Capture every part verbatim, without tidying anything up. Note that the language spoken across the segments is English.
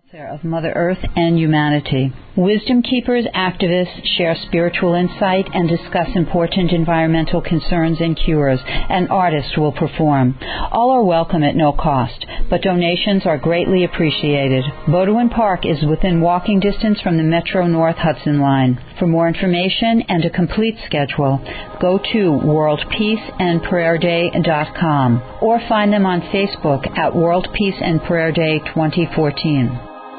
of Mother Earth and humanity. Wisdom keepers, activists share spiritual insight and discuss important environmental concerns and cures, and artists will perform. All are welcome at no cost, but donations are greatly appreciated. Beaudoin Park is within walking distance from the Metro North Hudson Line. For more information and a complete schedule, go to world peace and prayer day dot com or find them on Facebook at World Peace and Prayer Day twenty fourteen.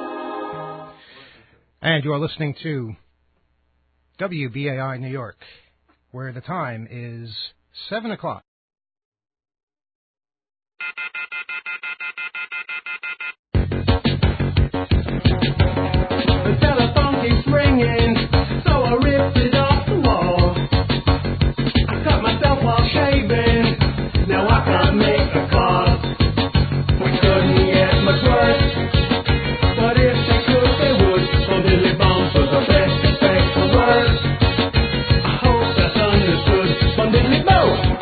And you are listening to W B A I New York, where the time is seven o'clock. The telephone keeps ringing, so I ripped it off the wall. I cut myself while shaving, now I can't make a call. We couldn't get much worse, but if they could, they would. Billy Bombs was the best effect for words. I hope that's understood. From Billy Bow.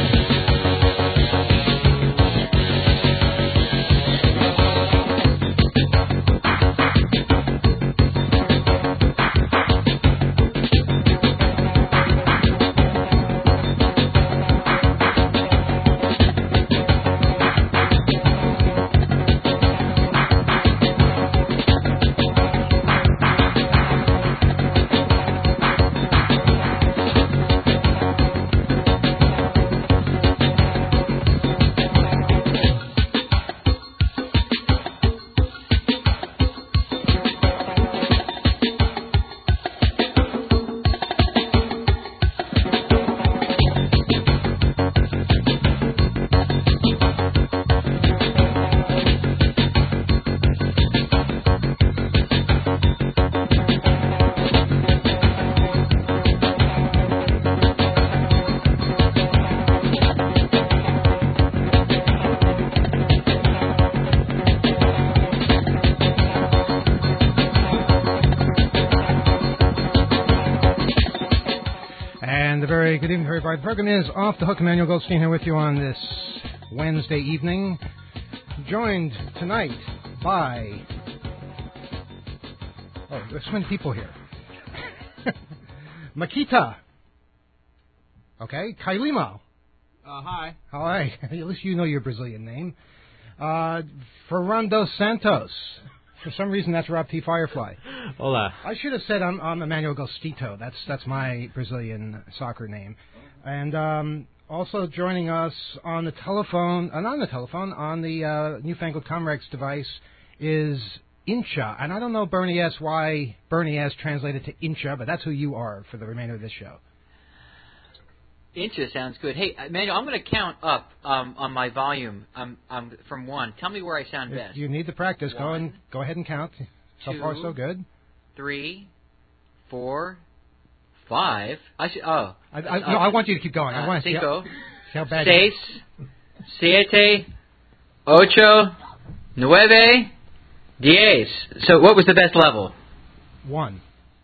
Good evening, everybody. The program is Off the Hook. Emmanuel Goldstein here with you on this Wednesday evening. Joined tonight by... Oh, there's so many people here. Makita. Okay. Kailima. Uh, hi. Hi. At least you know your Brazilian name. Uh, Fernando Santos. For some reason, that's Rob T. Firefly. Hola. I should have said I'm, I'm Emmanuel Gostito. That's that's my Brazilian soccer name. And um, also joining us on the telephone, uh, not on the telephone, on the uh, newfangled Comrex device is Incha. And I don't know, Bernie S., why Bernie S. translated to Incha, but that's who you are for the remainder of this show. Incha sounds good. Hey, Emmanuel, I'm going to count up um, on my volume um, um, from one. Tell me where I sound best. You need the practice. One, go and go ahead and count. So two, far, so good. Three, four, five. I should. Oh, I, I, uh, no, I want you to keep going. Uh, I want to cinco, see how, how bad. Seis, siete, ocho, nueve, diez. So, what was the best level? One.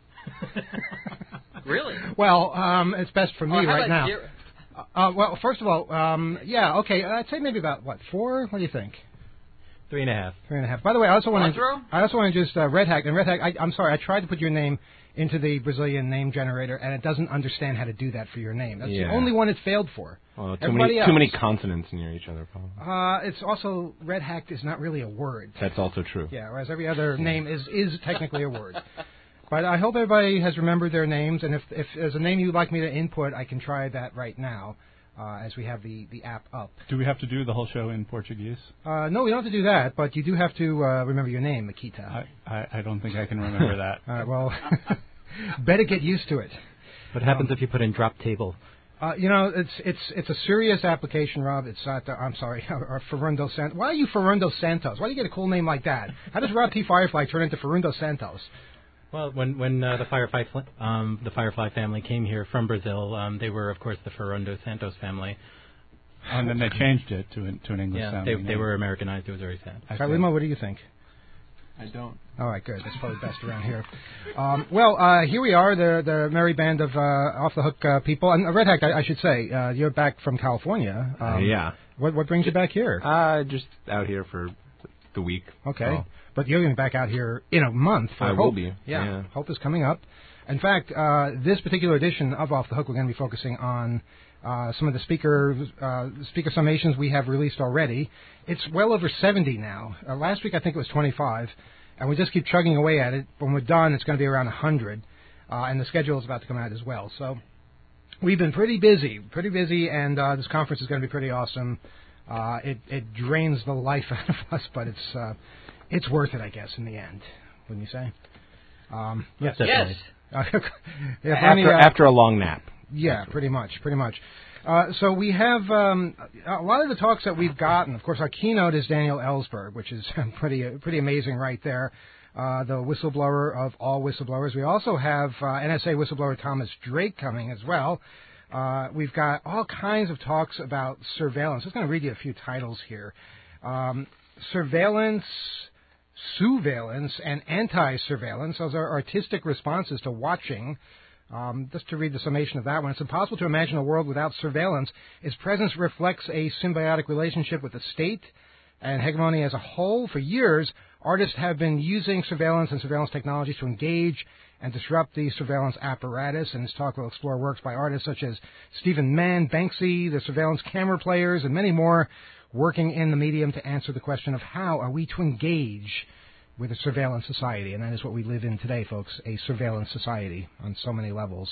Really? Well, um, it's best for me oh, right now. Zero? Uh, well, first of all, um, yeah, okay. I'd say maybe about what four? What do you think? Three and a half. Three and a half. By the way, I also want to. I also want to just uh, Red Hack and Red Hack. I, I'm sorry, I tried to put your name into the Brazilian name generator, and it doesn't understand how to do that for your name. That's yeah. the only one it failed for. Well, too Everybody many else, too many consonants near each other, probably. Uh, it's also Red Hacked is not really a word. That's also true. Yeah, whereas every other name is is technically a word. But I hope everybody has remembered their names, and if, if there's a name you'd like me to input, I can try that right now uh, as we have the, the app up. Do we have to do the whole show in Portuguese? Uh, no, we don't have to do that, but you do have to uh, remember your name, Makita. I, I, I don't think I can remember that. All right, well, better get used to it. What happens um, if you put in drop table? Uh, you know, it's it's it's a serious application, Rob. It's not. Uh, I'm sorry, or Fernando Santos. Why are you Fernando Santos? Why do you get a cool name like that? How does Rob T. Firefly turn into Fernando Santos? Well, when when uh, the Firefly um, the Firefly family came here from Brazil, um, they were of course the Fernando Santos family. And then they changed it to an, to an English yeah, sounding they name. they were Americanized. It was very sad. Carlima, what do you think? I don't. All right, good. That's probably best around here. Um, well, uh, here we are, the the merry band of uh, off the hook uh, people. And uh, Red Hack, I, I should say, uh, you're back from California. Um, uh, yeah. What what brings you back here? Uh, just out here for the week. Okay. So. But you're going to be back out here in a month for I Hope. will be. Yeah. yeah. Hope is coming up. In fact, uh, this particular edition of Off the Hook, we're going to be focusing on uh, some of the speaker uh, speaker summations we have released already. It's well over seventy now. Uh, last week, I think it was twenty-five, and we just keep chugging away at it. When we're done, it's going to be around one hundred, uh, and the schedule is about to come out as well. So we've been pretty busy, pretty busy, and uh, this conference is going to be pretty awesome. Uh, it, it drains the life out of us, but it's uh, it's worth it, I guess, in the end, wouldn't you say? Um, Yes, Yes. definitely. Uh, yeah, After, Bernie, uh, after a long nap. yeah, pretty much, pretty much. Uh, so we have um, a lot of the talks that we've gotten. Of course, our keynote is Daniel Ellsberg, which is pretty uh, pretty amazing right there. Uh, the whistleblower of all whistleblowers. We also have uh, N S A whistleblower Thomas Drake coming as well. Uh, we've got all kinds of talks about surveillance. I'm just going to read you a few titles here. Um, surveillance, surveillance, and anti-surveillance. Those are artistic responses to watching. Um, just to read the summation of that one. It's impossible to imagine a world without surveillance. Its presence reflects a symbiotic relationship with the state and hegemony as a whole. For years, artists have been using surveillance and surveillance technologies to engage and disrupt the surveillance apparatus. And this talk will explore works by artists such as Stephen Mann, Banksy, the surveillance camera players, and many more working in the medium to answer the question of how are we to engage with a surveillance society. And that is what we live in today, folks, a surveillance society on so many levels.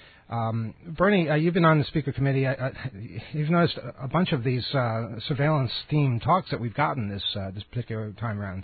Um, Bernie, uh, you've been on the speaker committee. Uh, you've noticed a bunch of these uh, surveillance-themed talks that we've gotten this uh, this particular time around.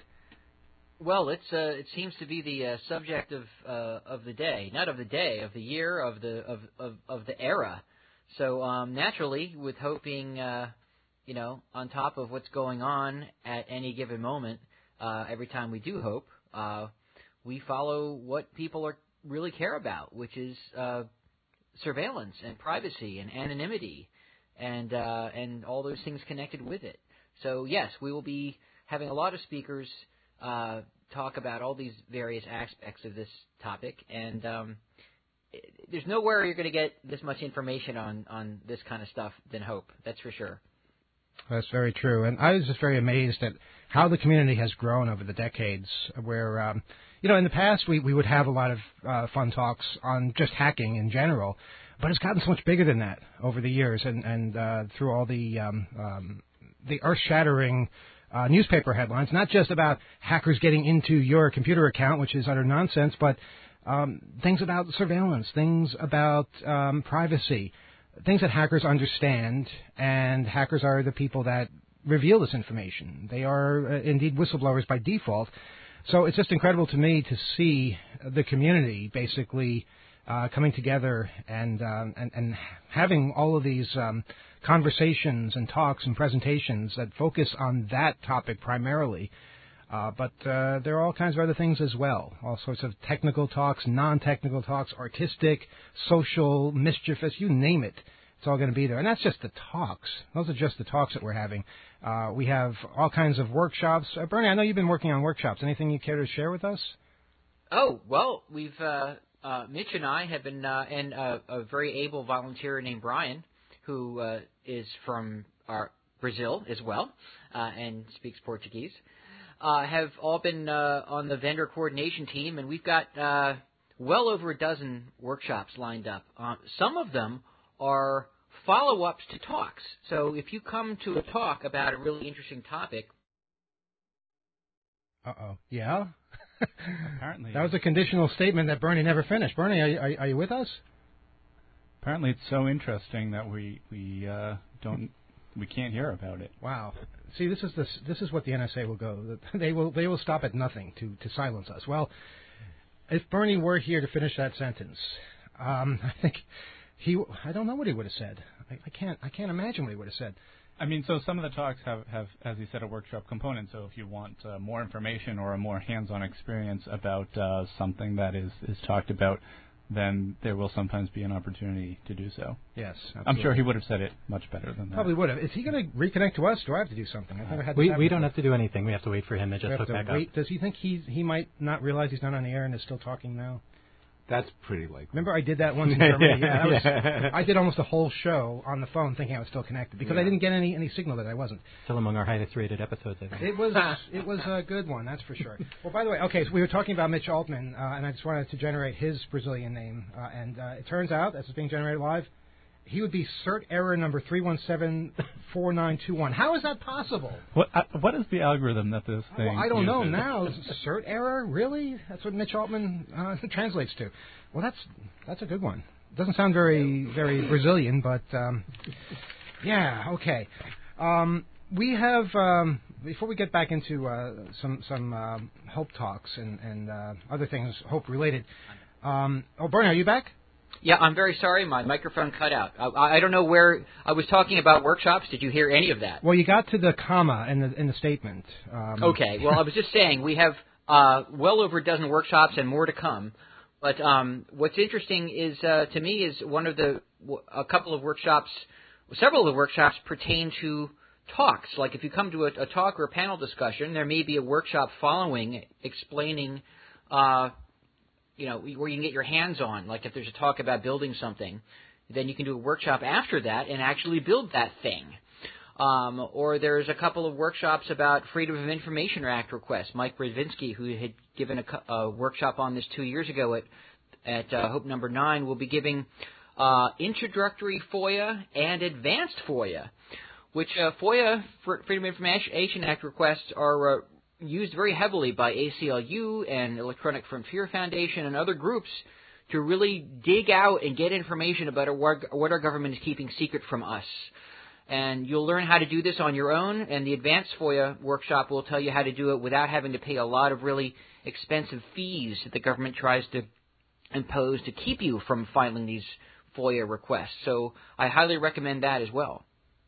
Well, it's uh, it seems to be the uh, subject of uh, of the day, not of the day, of the year, of the of of, of the era. So um, naturally, with Hope being uh, you know on top of what's going on at any given moment, uh, every time we do Hope, uh, we follow what people are really care about, which is uh, surveillance and privacy and anonymity, and uh, and all those things connected with it. So yes, we will be having a lot of speakers Uh, talk about all these various aspects of this topic, and um, it, there's nowhere you're going to get this much information on, on this kind of stuff than Hope. That's for sure. That's very true, and I was just very amazed at how the community has grown over the decades. Where um, you know, in the past we, we would have a lot of uh, fun talks on just hacking in general, but it's gotten so much bigger than that over the years, and and uh, through all the um, um, the earth-shattering Uh, newspaper headlines, not just about hackers getting into your computer account, which is utter nonsense, but um, things about surveillance, things about um, privacy, things that hackers understand, and hackers are the people that reveal this information. They are uh, indeed whistleblowers by default. So it's just incredible to me to see the community basically uh, coming together and, um, and and having all of these um, conversations and talks and presentations that focus on that topic primarily. Uh, but uh, there are all kinds of other things as well, all sorts of technical talks, non-technical talks, artistic, social, mischievous, you name it. It's all going to be there. And that's just the talks. Those are just the talks that we're having. Uh, we have all kinds of workshops. Uh, Bernie, I know you've been working on workshops. Anything you care to share with us? Oh, well, we've uh, uh, Mitch and I have been, uh, and uh, a very able volunteer named Brian, who uh, is from our Brazil as well uh, and speaks Portuguese, uh, have all been uh, on the vendor coordination team, and we've got uh, well over a dozen workshops lined up. Uh, some of them are follow-ups to talks. So if you come to a talk about a really interesting topic... Uh-oh. Yeah? Apparently. That was a conditional statement that Bernie never finished. Bernie, are, are, are you with us? Apparently, it's so interesting that we we uh, don't we can't hear about it. Wow. See, this is this this is what the N S A will go. They will they will stop at nothing to, to silence us. Well, if Bernie were here to finish that sentence, um, I think he I don't know what he would have said. I, I can't I can't imagine what he would have said. I mean, so some of the talks have, have as you said, a workshop component. So if you want uh, more information or a more hands-on experience about uh, something that is, is talked about, then there will sometimes be an opportunity to do so. Yes, absolutely. I'm sure he would have said it much better than that. Probably would have. Is he going to reconnect to us? Do I have to do something? I've never had this We happen we don't before. have to do anything. We have to wait for him to We just have hook to back wait. up. Does he think he's, he might not realize he's not on the air and is still talking now? That's pretty likely. Remember I did that once in Germany? Yeah, that was, Yeah. I did almost a whole show on the phone thinking I was still connected because Yeah. I didn't get any, any signal that I wasn't. Still among our highest rated episodes, I think. It was it was a good one, that's for sure. Well, by the way, okay, so we were talking about Mitch Altman, uh, and I just wanted to generate his Brazilian name, uh, and uh, it turns out, as it's being generated live, he would be cert error number three one seven four nine two one. How is that possible? What uh, what is the algorithm that this thing Well, I don't know uses? now. Cert error, really? That's what Mitch Altman uh, translates to. Well, that's that's a good one. Doesn't sound very very Brazilian, but um, yeah, okay. Um, we have um, before we get back into uh, some some um, hope talks and and uh, other things hope related. Um, oh, Bernie, are you back? Yeah, I'm very sorry. My microphone cut out. I, I don't know where I was talking about workshops. Did you hear any of that? Well, you got to the comma in the in the statement. Um, Okay. Well, I was just saying we have uh, well over a dozen workshops and more to come. But um, what's interesting is uh, to me is one of the a couple of workshops, several of the workshops pertain to talks. Like if you come to a, a talk or a panel discussion, there may be a workshop following explaining. Uh, you know, where you can get your hands on, like if there's a talk about building something, then you can do a workshop after that and actually build that thing. Um, or there's a couple of workshops about Freedom of Information Act requests. Mike Brzezinski, who had given a, a workshop on this two years ago at, at uh, Hope Number nine, will be giving uh, introductory FOIA and advanced FOIA, which uh, FOIA, Freedom of Information Act requests, are uh, used very heavily by A C L U and Electronic Frontier Foundation and other groups to really dig out and get information about what our government is keeping secret from us. And you'll learn how to do this on your own, and the Advanced FOIA workshop will tell you how to do it without having to pay a lot of really expensive fees that the government tries to impose to keep you from filing these FOIA requests. So I highly recommend that as well.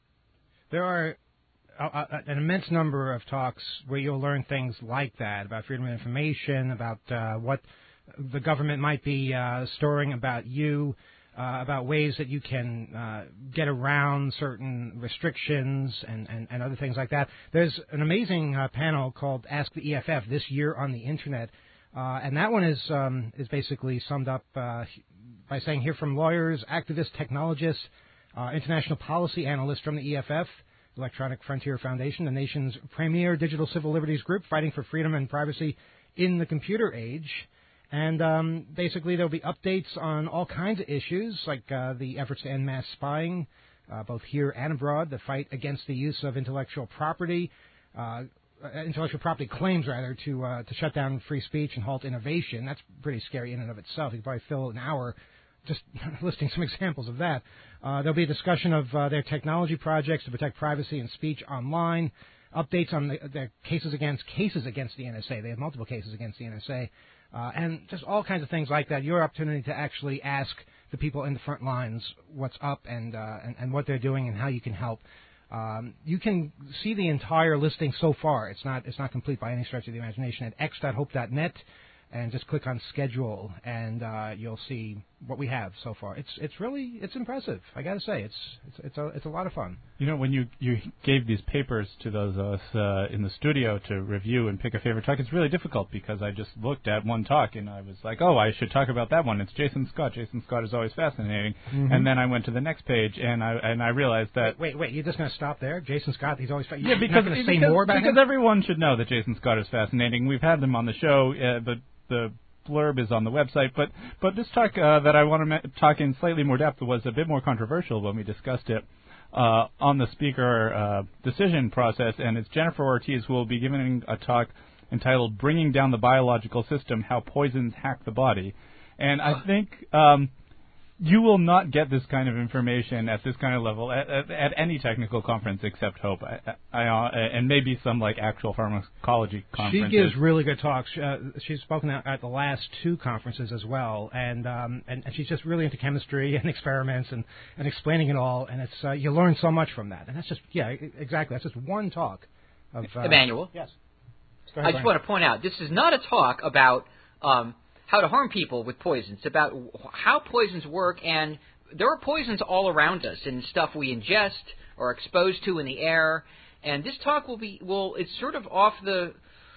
There are Uh, an immense number of talks where you'll learn things like that about freedom of information, about uh, what the government might be uh, storing about you, uh, about ways that you can uh, get around certain restrictions and, and, and other things like that. There's an amazing uh, panel called Ask the E F F this year on the Internet, uh, and that one is um, is basically summed up uh, by saying hear from lawyers, activists, technologists, uh, international policy analysts from the E F F, Electronic Frontier Foundation, the nation's premier digital civil liberties group fighting for freedom and privacy in the computer age. And um, basically there'll be updates on all kinds of issues, like uh, the efforts to end mass spying, uh, both here and abroad, the fight against the use of intellectual property, uh, intellectual property claims, rather, to uh, to shut down free speech and halt innovation. That's pretty scary in and of itself. You could probably fill an hour just listing some examples of that. Uh, there'll be a discussion of uh, their technology projects to protect privacy and speech online, updates on the, their cases against cases against the N S A. They have multiple cases against the N S A, uh, and just all kinds of things like that. Your opportunity to actually ask the people in the front lines what's up and uh, and, and what they're doing and how you can help. Um, you can see the entire listing so far. It's not it's not complete by any stretch of the imagination at x dot hope dot net. And just click on schedule, and uh, you'll see what we have so far. It's it's really it's impressive. I got to say, it's it's it's a it's a lot of fun. You know, when you you gave these papers to those of us uh, in the studio to review and pick a favorite talk, it's really difficult because I just looked at one talk and I was like, oh, I should talk about that one. It's Jason Scott. Jason Scott is always fascinating. Mm-hmm. And then I went to the next page and I and I realized that wait wait, wait you're just going to stop there? Jason Scott, he's always fa- yeah, because you're not going to say because, more about because him? everyone should know that Jason Scott is fascinating. We've had him on the show. Uh, the The blurb is on the website, but but this talk uh, that I want to ma- talk in slightly more depth was a bit more controversial when we discussed it uh, on the speaker uh, decision process, and it's Jennifer Ortiz who will be giving a talk entitled "Bringing Down the Biological System: How Poisons Hack the Body," and I think um, you will not get this kind of information at this kind of level at, at, at any technical conference except Hope, I, I, uh, and maybe some like actual pharmacology conferences. She gives really good talks. Uh, she's spoken at, at the last two conferences as well, and, um, and and she's just really into chemistry and experiments and, and explaining it all. And it's uh, you learn so much from that. And that's just yeah, exactly. That's just one talk. Of uh, Emmanuel. Yes. Go ahead, I just Brian. want to point out this is not a talk about. Um, how to harm people with poisons, about how poisons work, and there are poisons all around us in stuff we ingest or are exposed to in the air, and this talk will be, well, it's sort of off the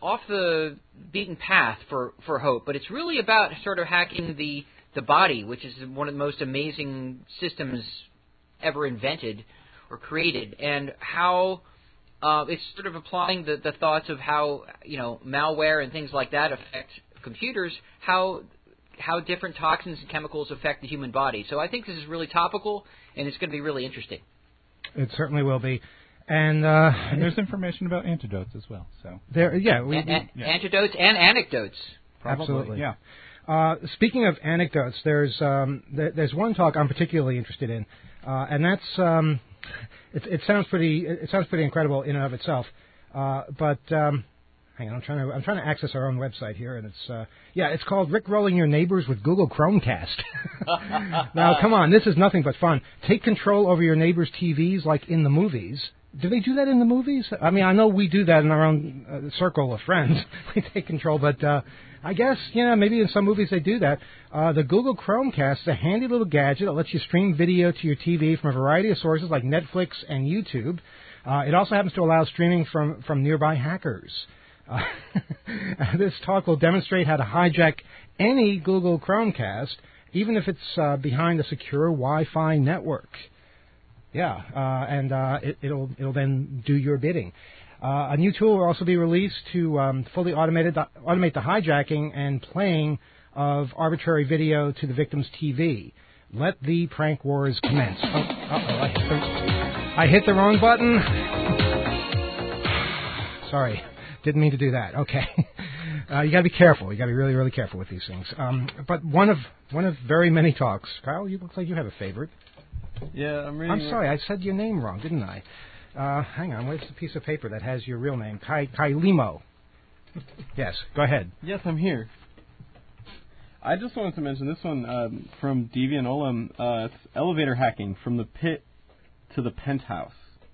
off the beaten path for, for hope, but it's really about sort of hacking the the body, which is one of the most amazing systems ever invented or created, and how uh, it's sort of applying the, the thoughts of how, you know, malware and things like that affect computers, how how different toxins and chemicals affect the human body. So I think this is really topical, and it's going to be really interesting. It certainly will be. And, uh, and there's information about antidotes as well. So there, yeah, we, a- a- yeah. antidotes and anecdotes. Probably, Absolutely. yeah. Uh, speaking of anecdotes, there's um, there, there's one talk I'm particularly interested in, uh, and that's um, it, it sounds pretty it sounds pretty incredible in and of itself. Uh, but um, hang on, I'm trying to I'm trying to access our own website here, and it's uh, yeah, it's called Rickrolling Your Neighbors with Google Chromecast. Now, come on, this is nothing but fun. Take control over your neighbors' T Vs like in the movies. Do they do that in the movies? I mean, I know we do that in our own uh, circle of friends. We take control, but uh, I guess, you know, maybe in some movies they do that. Uh, the Google Chromecast is a handy little gadget that lets you stream video to your T V from a variety of sources like Netflix and YouTube. Uh, it also happens to allow streaming from, from nearby hackers. Uh, this talk will demonstrate how to hijack any Google Chromecast, even if it's uh, behind a secure Wi-Fi network. Yeah, uh, and uh, it, it'll it'll then do your bidding. Uh, a new tool will also be released to um, fully automated automate the hijacking and playing of arbitrary video to the victim's T V. Let the prank wars commence. Oh, uh-oh, I hit the, I hit the wrong button. Sorry, didn't mean to do that. Okay, uh, you got to be careful. You got to be really, really careful with these things. Um, but one of one of very many talks. Kyle, you look like you have a favorite. Yeah, I'm reading. I'm sorry, I said your name wrong, didn't I? Uh, hang on, where's the piece of paper that has your real name? Kai Kailimo. Yes, go ahead. Yes, I'm here. I just wanted to mention this one um, from Deviant Ollam. Uh, it's elevator hacking from the pit to the penthouse.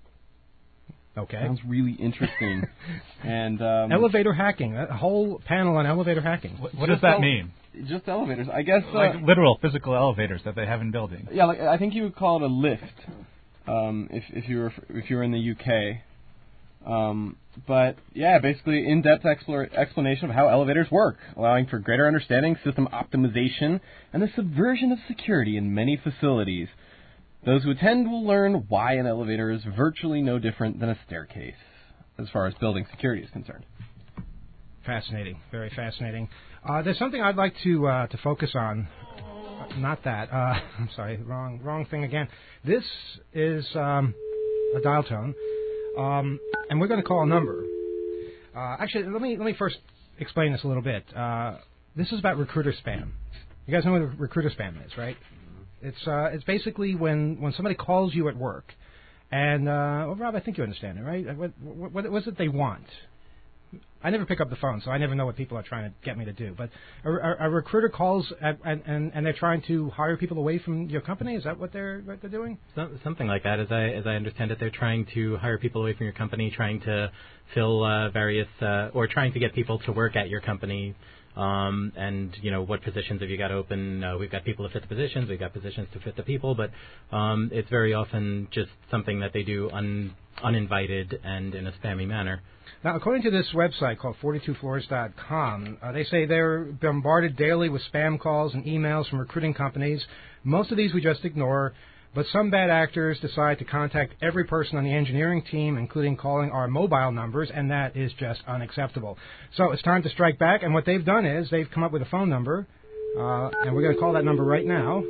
Okay. Sounds really interesting. and um, elevator hacking, a whole panel on elevator hacking. What, what does that ele- mean? Just elevators, I guess. Uh, Like literal physical elevators that they have in buildings. Yeah, like I think you would call it a lift, um, if if you were if you were in the U K. Um, but yeah, basically in-depth explore, explanation of how elevators work, allowing for greater understanding, system optimization, and the subversion of security in many facilities. Those who attend will learn why an elevator is virtually no different than a staircase, as far as building security is concerned. Fascinating, very fascinating. Uh, there's something I'd like to uh, to focus on. Uh, not that. Uh, I'm sorry, wrong wrong thing again. This is um, a dial tone, um, and we're going to call a number. Uh, actually, let me let me first explain this a little bit. Uh, this is about recruiter spam. You guys know what recruiter spam is, right? It's uh, it's basically when, when somebody calls you at work, and uh, well, Rob, I think you understand it, right? What, what, what is it they want? I never pick up the phone, so I never know what people are trying to get me to do. But a, a, a recruiter calls at, and, and and they're trying to hire people away from your company. Is that what they're what they're doing? Some, something like that, as I as I understand it, they're trying to hire people away from your company, trying to fill uh, various uh, or trying to get people to work at your company. Um, and, you know, what positions have you got open? Uh, we've got people to fit the positions. We've got positions to fit the people. But um, it's very often just something that they do un- uninvited and in a spammy manner. Now, according to this website called forty-two floors dot com, uh, they say they're bombarded daily with spam calls and emails from recruiting companies. Most of these we just ignore. But some bad actors decide to contact every person on the engineering team, including calling our mobile numbers, and that is just unacceptable. So it's time to strike back, and what they've done is they've come up with a phone number, uh, and we're going to call that number right now.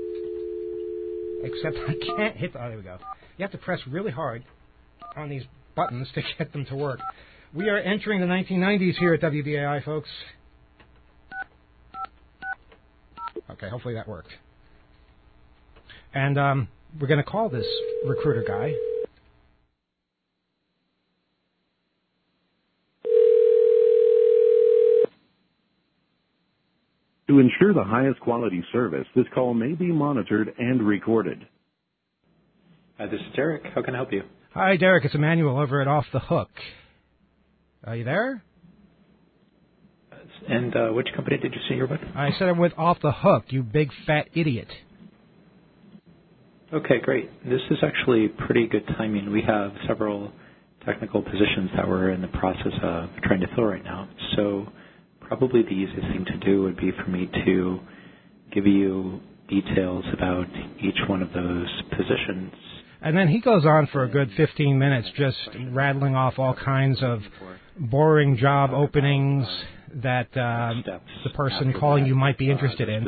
Except I can't hit the... Oh, there we go. You have to press really hard on these buttons to get them to work. We are entering the nineteen nineties here at W B A I, folks. Okay, hopefully that worked. And um, we're going to call this recruiter guy. To ensure the highest quality service, this call may be monitored and recorded. Hi, this is Derek. How can I help you? Hi, Derek. It's Emmanuel over at Off the Hook. Are you there? And uh, which company did you say you're with? I said I'm with Off the Hook, you big fat idiot. Okay, great. This is actually pretty good timing. We have several technical positions that we're in the process of trying to fill right now. So probably the easiest thing to do would be for me to give you details about each one of those positions. And then he goes on for a good fifteen minutes just rattling off all kinds of boring job openings that uh, the person calling you might be interested in.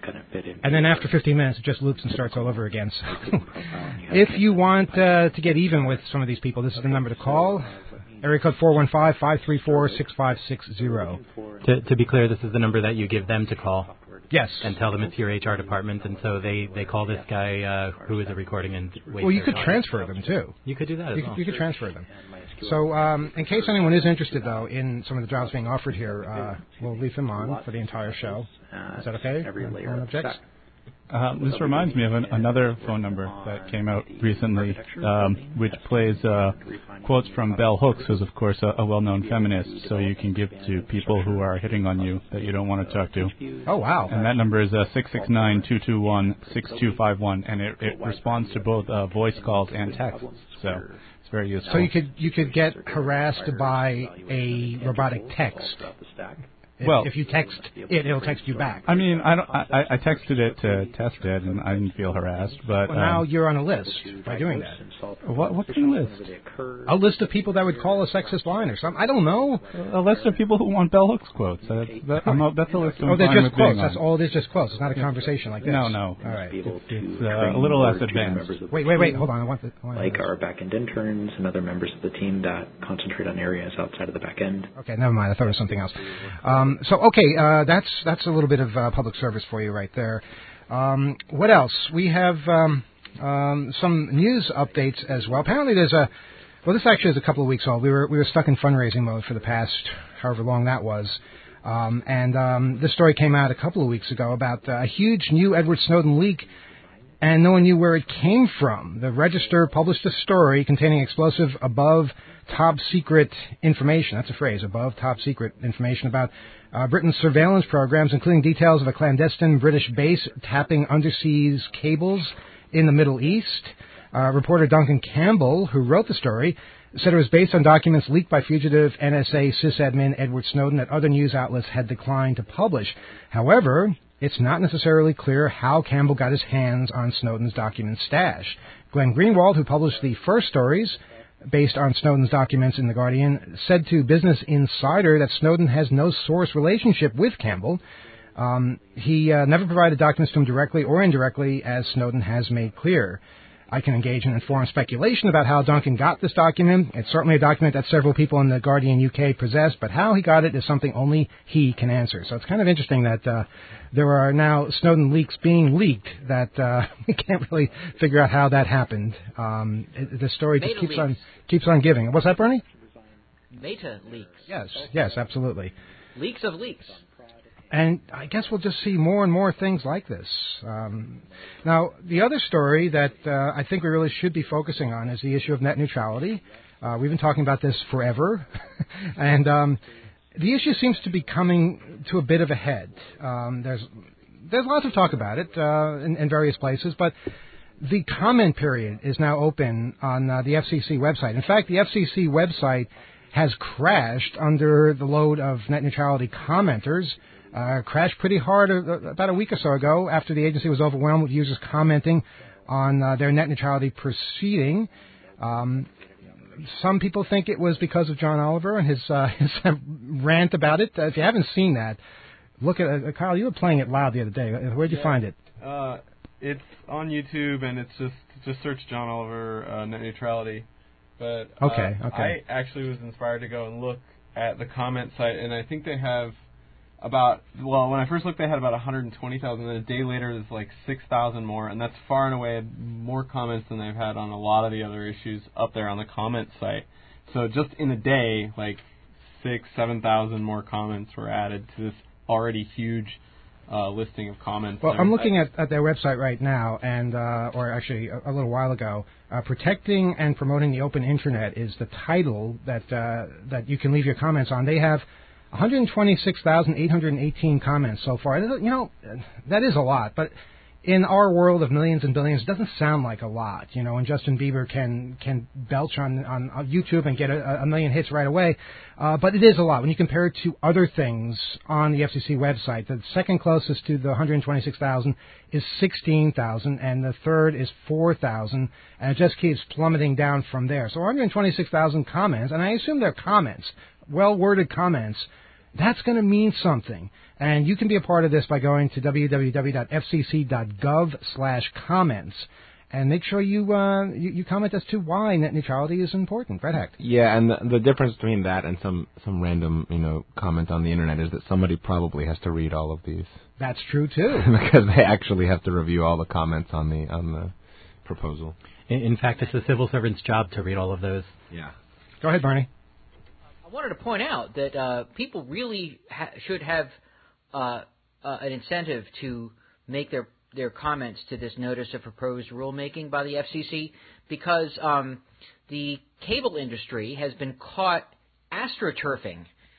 And then after fifteen minutes, it just loops and starts all over again. So if you want uh, to get even with some of these people, this is the number to call. Area code four one five, five three four, six five six zero. To, to be clear, this is the number that you give them to call. Yes. And tell them it's your H R department, and so they, they call this guy uh, who is a recording and wait. Well, you could transfer them, too. You could do that as you well. Could, you could transfer them. So um, in case anyone is interested, though, in some of the jobs being offered here, uh, we'll leave them on for the entire show. Is that okay? Anyone objects? Uh, this reminds me of an, another phone number that came out recently, um, which plays uh, quotes from Bell Hooks, who's of course a, a well-known feminist. So you can give to people who are hitting on you that you don't want to talk to. Oh wow! And that number is uh, six six nine, two two one, six two five one, and it, it responds to both uh, voice calls and texts. So it's very useful. So you could you could get harassed by a robotic text. If, well, if you text it, it'll text you back. I mean, I, don't, I, I texted it to test it, and I didn't feel harassed. But well, now um, you're on a list by doing that. What, what kind of list? A list of people that would call a sexist line or something. I don't know. A list of people who want Bell Hooks quotes. That, that, I'm a, that's a list. I'm oh, they're fine just with being quotes. That's on. all. It is just quotes. It's not a conversation like this. No, no. All right. It's, it's uh, a little less advanced. Wait, wait, wait. Hold on. I want the. I want like our back-end interns and other members of the team that concentrate on areas outside of the back end. Okay, never mind. I thought it was something else. Um, so, okay, uh, that's that's a little bit of uh, public service for you right there. Um, what else? We have um, um, some news updates as well. Apparently, there's a well. This actually is a couple of weeks old. We were we were stuck in fundraising mode for the past however long that was, um, and um, this story came out a couple of weeks ago about uh, a huge new Edward Snowden leak. And no one knew where it came from. The Register published a story containing explosive above top secret information. That's a phrase, above top secret information about uh, Britain's surveillance programs, including details of a clandestine British base tapping underseas cables in the Middle East. Uh, reporter Duncan Campbell, who wrote the story, said it was based on documents leaked by fugitive N S A sysadmin Edward Snowden that other news outlets had declined to publish. However, it's not necessarily clear how Campbell got his hands on Snowden's document stash. Glenn Greenwald, who published the first stories based on Snowden's documents in The Guardian, said to Business Insider that Snowden has no source relationship with Campbell. Um, he uh, never provided documents to him directly or indirectly, as Snowden has made clear. I can engage in informed speculation about how Duncan got this document. It's certainly a document that several people in The Guardian U K possess, but how he got it is something only he can answer. So it's kind of interesting that uh, there are now Snowden leaks being leaked that uh, we can't really figure out how that happened. Um, it, the story just keeps on keeps on giving. What's that, Bernie? Meta leaks. Yes, yes, absolutely. Leaks of leaks. And I guess we'll just see more and more things like this. Um, now, the other story that uh, I think we really should be focusing on is the issue of net neutrality. Uh, we've been talking about this forever, and um, the issue seems to be coming to a bit of a head. Um, there's there's lots of talk about it uh, in, in various places, but the comment period is now open on uh, the F C C website. In fact, the F C C website has crashed under the load of net neutrality commenters. Uh, crashed pretty hard uh, about a week or so ago after the agency was overwhelmed with users commenting on uh, their net neutrality proceeding. Um, some people think it was because of John Oliver and his, uh, his rant about it. Uh, if you haven't seen that, look at uh, Kyle. You were playing it loud the other day. Where'd you yeah. find it? Uh, it's on YouTube, and it's just just search John Oliver uh, net neutrality. But uh, okay, okay. I actually was inspired to go and look at the comment site, and I think they have about, well, when I first looked, they had about one hundred twenty thousand, and a day later, there's like six thousand more, and that's far and away more comments than they've had on a lot of the other issues up there on the comment site. So just in a day, like six, seven thousand more comments were added to this already huge uh, listing of comments. Well, I'm looking at, at their website right now, and uh, or actually a, a little while ago. Uh, Protecting and Promoting the Open Internet is the title that uh, that you can leave your comments on. They have one hundred twenty-six thousand eight hundred eighteen comments so far. You know, that is a lot, but in our world of millions and billions, it doesn't sound like a lot. You know, and Justin Bieber can can belch on, on, on YouTube and get a, a million hits right away. Uh, but it is a lot when you compare it to other things on the F C C website. The second closest to the one hundred twenty-six thousand is sixteen thousand, and the third is four thousand, and it just keeps plummeting down from there. So one hundred twenty-six thousand comments, and I assume they're comments, well-worded comments. That's going to mean something. And you can be a part of this by going to w w w dot f c c dot gov slash comments. And make sure you, uh, you you comment as to why net neutrality is important. Brett Hecht. Yeah, and the, the difference between that and some, some random, you know, comment on the internet is that somebody probably has to read all of these. That's true, too. Because they actually have to review all the comments on the on the proposal. In, in fact, it's a civil servant's job to read all of those. Yeah. Go ahead, Barney. I wanted to point out that uh, people really ha- should have uh, uh, an incentive to make their their comments to this notice of proposed rulemaking by the F C C, because um, the cable industry has been caught astroturfing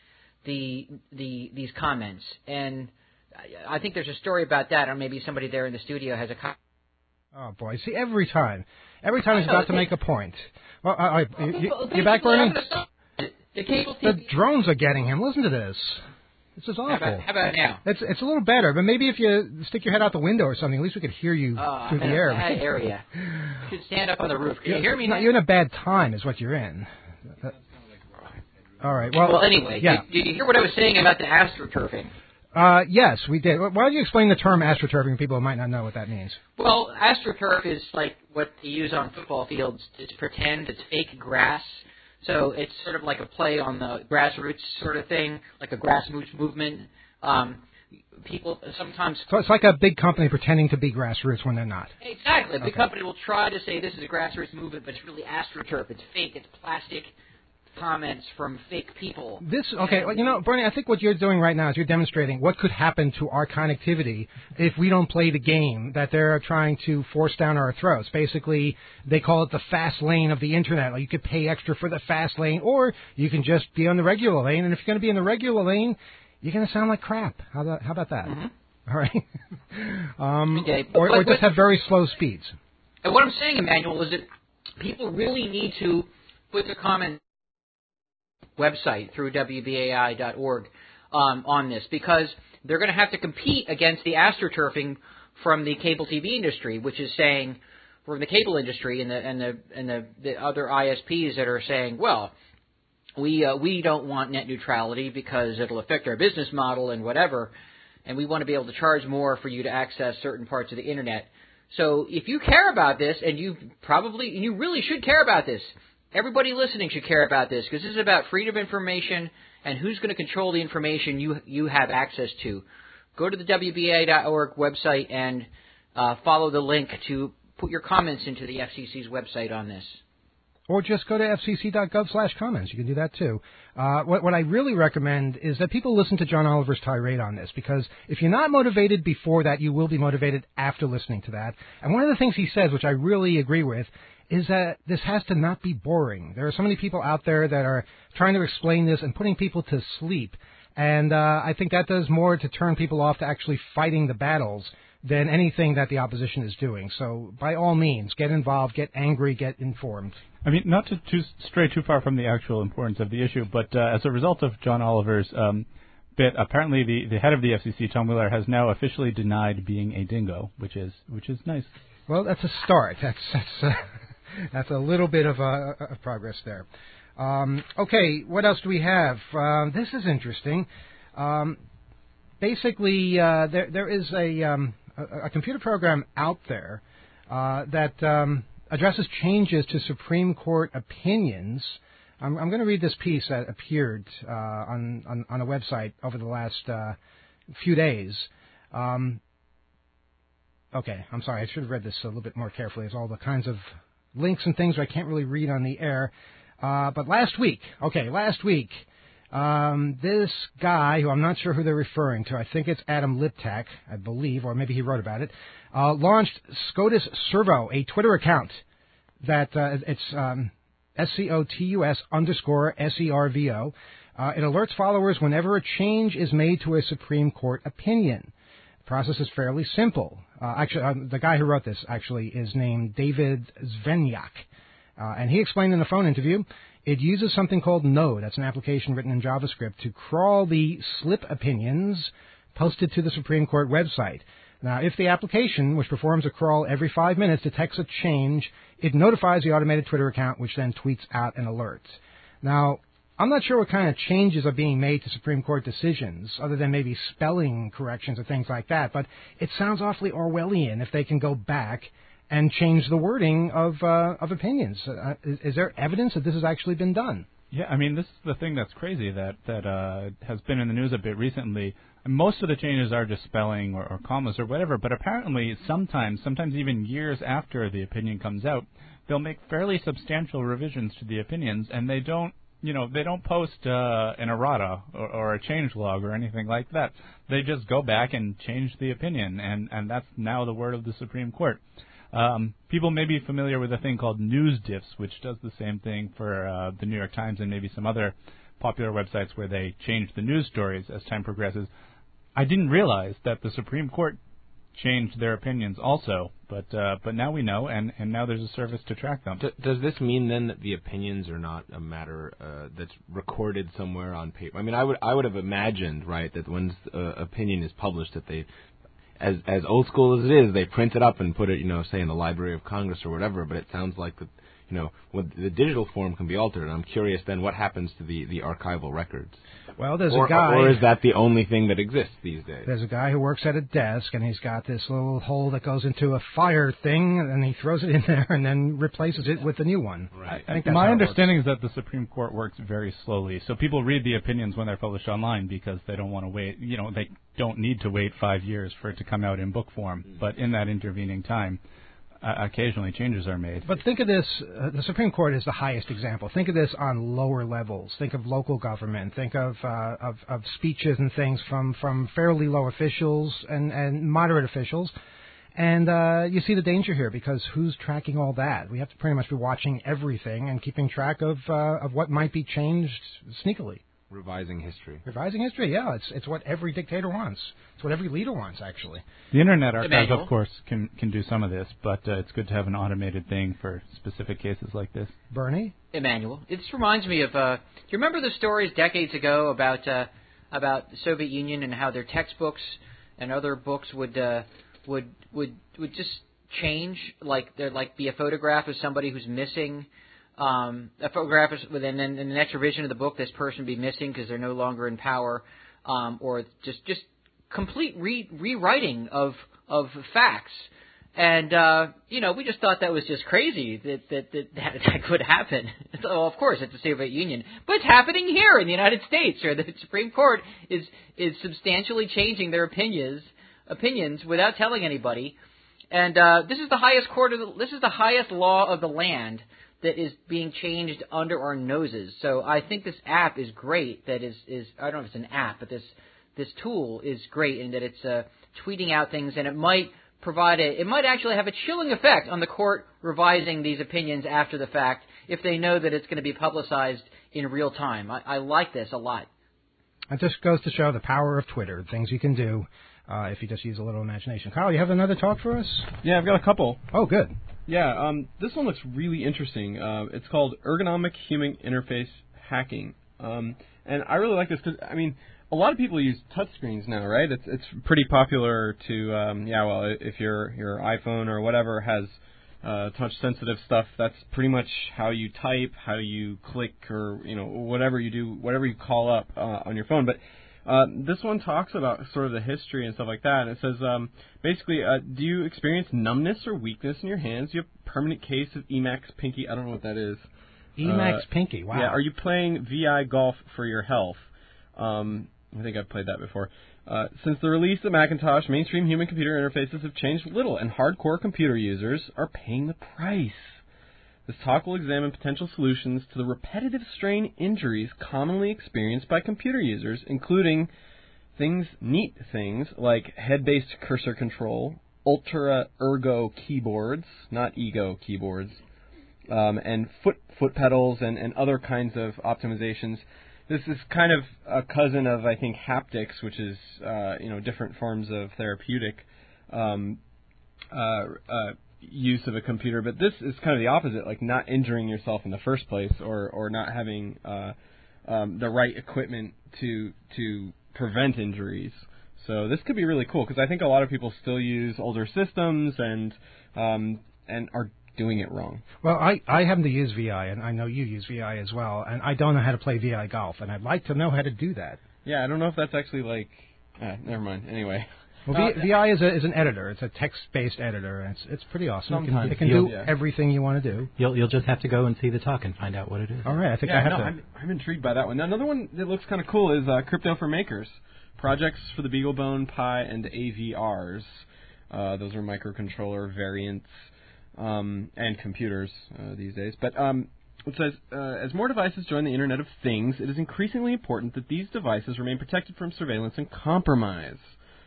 the the these comments, and I think there's a story about that, or maybe somebody there in the studio has a comment. Oh boy! See, every time, every time he's about to make a point. Well, I, I, well, you, well, you back, Bernie? The cable T V. The drones are getting him. Listen to this. This is awful. How about, how about now? It's it's a little better, but maybe if you stick your head out the window or something, at least we could hear you uh, through the I'm in air. a bad area. You should stand up on the roof. Can you hear me no, now? You're in a bad time, is what you're in. Uh, all right. Well, well anyway, yeah. did, did you hear what I was saying about the astroturfing? Uh, yes, we did. Why don't you explain the term astroturfing to people who might not know what that means? Well, astroturf is like what they use on football fields to pretend it's fake grass. So it's sort of like a play on the grassroots sort of thing, like a grassroots movement. Um, people sometimes... So it's like a big company pretending to be grassroots when they're not. Exactly. Okay. The company will try to say this is a grassroots movement, but it's really astroturf. It's fake. It's plastic comments from fake people. This, okay, well, you know, Bernie, I think what you're doing right now is you're demonstrating what could happen to our connectivity if we don't play the game that they're trying to force down our throats. Basically, they call it the fast lane of the Internet. Like you could pay extra for the fast lane, or you can just be on the regular lane, and if you're going to be in the regular lane, you're going to sound like crap. How about, how about that? Mm-hmm. All right? um, okay, but, or, but, or just have very slow speeds. And what I'm saying, Emmanuel, is that people really need to put their comments website through w b a i dot org um, on this, because they're going to have to compete against the astroturfing from the cable T V industry, which is saying, from the cable industry and the and the and the, the other I S Ps that are saying, well, we uh, we don't want net neutrality because it'll affect our business model and whatever, and we want to be able to charge more for you to access certain parts of the Internet. So if you care about this, and you probably you really should care about this. Everybody listening should care about this, because this is about freedom of information and who's going to control the information you you have access to. Go to the w b a dot org website and uh, follow the link to put your comments into the F C C's website on this. Or just go to f c c dot gov slash comments. You can do that, too. Uh, what, what I really recommend is that people listen to John Oliver's tirade on this, because if you're not motivated before that, you will be motivated after listening to that. And one of the things he says, which I really agree with, is that this has to not be boring. There are so many people out there that are trying to explain this and putting people to sleep. And uh, I think that does more to turn people off to actually fighting the battles than anything that the opposition is doing. So by all means, get involved, get angry, get informed. I mean, not to too, stray too far from the actual importance of the issue, but uh, as a result of John Oliver's um, bit, apparently the, the head of the F C C, Tom Wheeler, has now officially denied being a dingo, which is which is nice. Well, that's a start. That's that's uh, that's a little bit of a, a progress there. Um, okay, what else do we have? Uh, this is interesting. Um, basically, uh, there there is a, um, a a computer program out there uh, that um, addresses changes to Supreme Court opinions. I'm, I'm going to read this piece that appeared uh, on, on on a website over the last uh, few days. Um, okay, I'm sorry. I should have read this a little bit more carefully. There's all the kinds of links and things I can't really read on the air. Uh, but last week, okay, last week, um, this guy, who I'm not sure who they're referring to, I think it's Adam Liptak, I believe, or maybe he wrote about it, uh, launched SCOTUS Servo, a Twitter account that uh, it's um, S C O T U S underscore S E R V O. Uh, it alerts followers whenever a change is made to a Supreme Court opinion. process is fairly simple. Uh, actually, um, the guy who wrote this actually is named David Zvenyak, uh, and he explained in the phone interview it uses something called Node. That's an application written in JavaScript to crawl the slip opinions posted to the Supreme Court website. Now, if the application, which performs a crawl every five minutes, detects a change, it notifies the automated Twitter account, which then tweets out an alert. Now, I'm not sure what kind of changes are being made to Supreme Court decisions, other than maybe spelling corrections or things like that, but it sounds awfully Orwellian if they can go back and change the wording of uh, of opinions. Uh, is, is there evidence that this has actually been done? Yeah, I mean, this is the thing that's crazy that that uh, has been in the news a bit recently. Most of the changes are just spelling or, or commas or whatever, but apparently sometimes, sometimes even years after the opinion comes out, they'll make fairly substantial revisions to the opinions, and they don't, you know, they don't post uh, an errata or, or a changelog or anything like that. They just go back and change the opinion, and, and that's now the word of the Supreme Court. Um, people may be familiar with a thing called NewsDiffs, which does the same thing for uh, the New York Times and maybe some other popular websites where they change the news stories as time progresses. I didn't realize that the Supreme Court changed their opinions also, but uh, but now we know, and, and now there's a service to track them. D- does this mean then that the opinions are not a matter uh, that's recorded somewhere on paper? I mean, I would I would have imagined, right, that when uh, opinion is published, that they, as as old school as it is, they print it up and put it, you know, say in the Library of Congress or whatever. But it sounds like that, you know, when the digital form can be altered. And I'm curious then what happens to the, the archival records. Well, there's or, a guy... Or is that the only thing that exists these days? There's a guy who works at a desk, and he's got this little hole that goes into a fire thing, and he throws it in there and then replaces it with a new one. Right. I think that's My how it understanding is that the Supreme Court works very slowly. So people read the opinions when they're published online because they don't want to wait. You know, they don't need to wait five years for it to come out in book form. Mm. But in that intervening time, Uh, occasionally changes are made. But think of this, uh, the Supreme Court is the highest example. Think of this on lower levels. Think of local government. Think of uh, of, of speeches and things from, from fairly low officials and, and moderate officials. And uh, you see the danger here because who's tracking all that? We have to pretty much be watching everything and keeping track of uh, of what might be changed sneakily. Revising history. Revising history, yeah. It's it's what every dictator wants. It's what every leader wants, actually. The Internet Archive, Emmanuel. of course, can can do some of this, but uh, it's good to have an automated thing for specific cases like this. Bernie? Emmanuel. It just reminds me of, uh, do you remember the stories decades ago about uh, about the Soviet Union and how their textbooks and other books would uh, would would would just change, like there'd like be a photograph of somebody who's missing. Um, a photograph is, and then in the next revision of the book, this person would be missing because they're no longer in power, um, or just just complete re- rewriting of of facts. And uh, you know, we just thought that was just crazy that that that, that, that could happen. So of course, it's the Soviet Union, but it's happening here in the United States, where the Supreme Court is is substantially changing their opinions opinions without telling anybody. And uh, this is the highest court of the, this is the highest law of the land that is being changed under our noses. So I think this app is great. That is, is I don't know if it's an app, but this this tool is great in that it's uh, tweeting out things, and it might provide a it might actually have a chilling effect on the court revising these opinions after the fact if they know that it's going to be publicized in real time. I, I like this a lot. It just goes to show the power of Twitter, things you can do uh, if you just use a little imagination. Kyle, you have another talk for us? Yeah, I've got a couple. Oh, good. Yeah, um, this one looks really interesting. Uh, it's called Ergonomic Human Interface Hacking. Um, and I really like this because, I mean, a lot of people use touchscreens now, right? It's it's pretty popular to, um, yeah, well, if your your iPhone or whatever has uh, touch-sensitive stuff, that's pretty much how you type, how you click, or, you know, whatever you do, whatever you call up uh, on your phone. But Uh, this one talks about sort of the history and stuff like that. And it says, um, basically, uh, do you experience numbness or weakness in your hands? Do you have a permanent case of Emacs Pinky? I don't know what that is. Emacs uh, Pinky, wow. Yeah, are you playing V I Golf for your health? Um, I think I've played that before. Uh, since the release of Macintosh, mainstream human computer interfaces have changed little, and hardcore computer users are paying the price. This talk will examine potential solutions to the repetitive strain injuries commonly experienced by computer users, including things, neat things like head-based cursor control, ultra ergo keyboards, not ego keyboards, um, and foot foot pedals and, and other kinds of optimizations. this is kind of a cousin of, I think, haptics, which is, uh, you know, different forms of therapeutic um, uh, uh, use of a computer. But this is kind of the opposite, like not injuring yourself in the first place, or, or not having uh, um, the right equipment to to prevent injuries. So this could be really cool, because I think a lot of people still use older systems and um, and are doing it wrong. Well, I, I happen to use V I, and I know you use V I as well, and I don't know how to play V I golf, and I'd like to know how to do that. Yeah, I don't know if that's actually like... Uh, never mind. Anyway. Well, uh, V I is, a, is an editor. It's a text-based editor, and it's, it's pretty awesome. Sometimes. It can, it can do yeah. everything you want to do. You'll you'll just have to go and see the talk and find out what it is. All right, I think yeah, I have no, to. I'm, I'm intrigued by that one. Now, another one that looks kind of cool is uh, Crypto for Makers. Projects for the BeagleBone, Pi, and A V Rs. Uh, those are microcontroller variants. Um, and computers uh, these days. But um, it says, uh, as more devices join the Internet of Things, it is increasingly important that these devices remain protected from surveillance and compromise.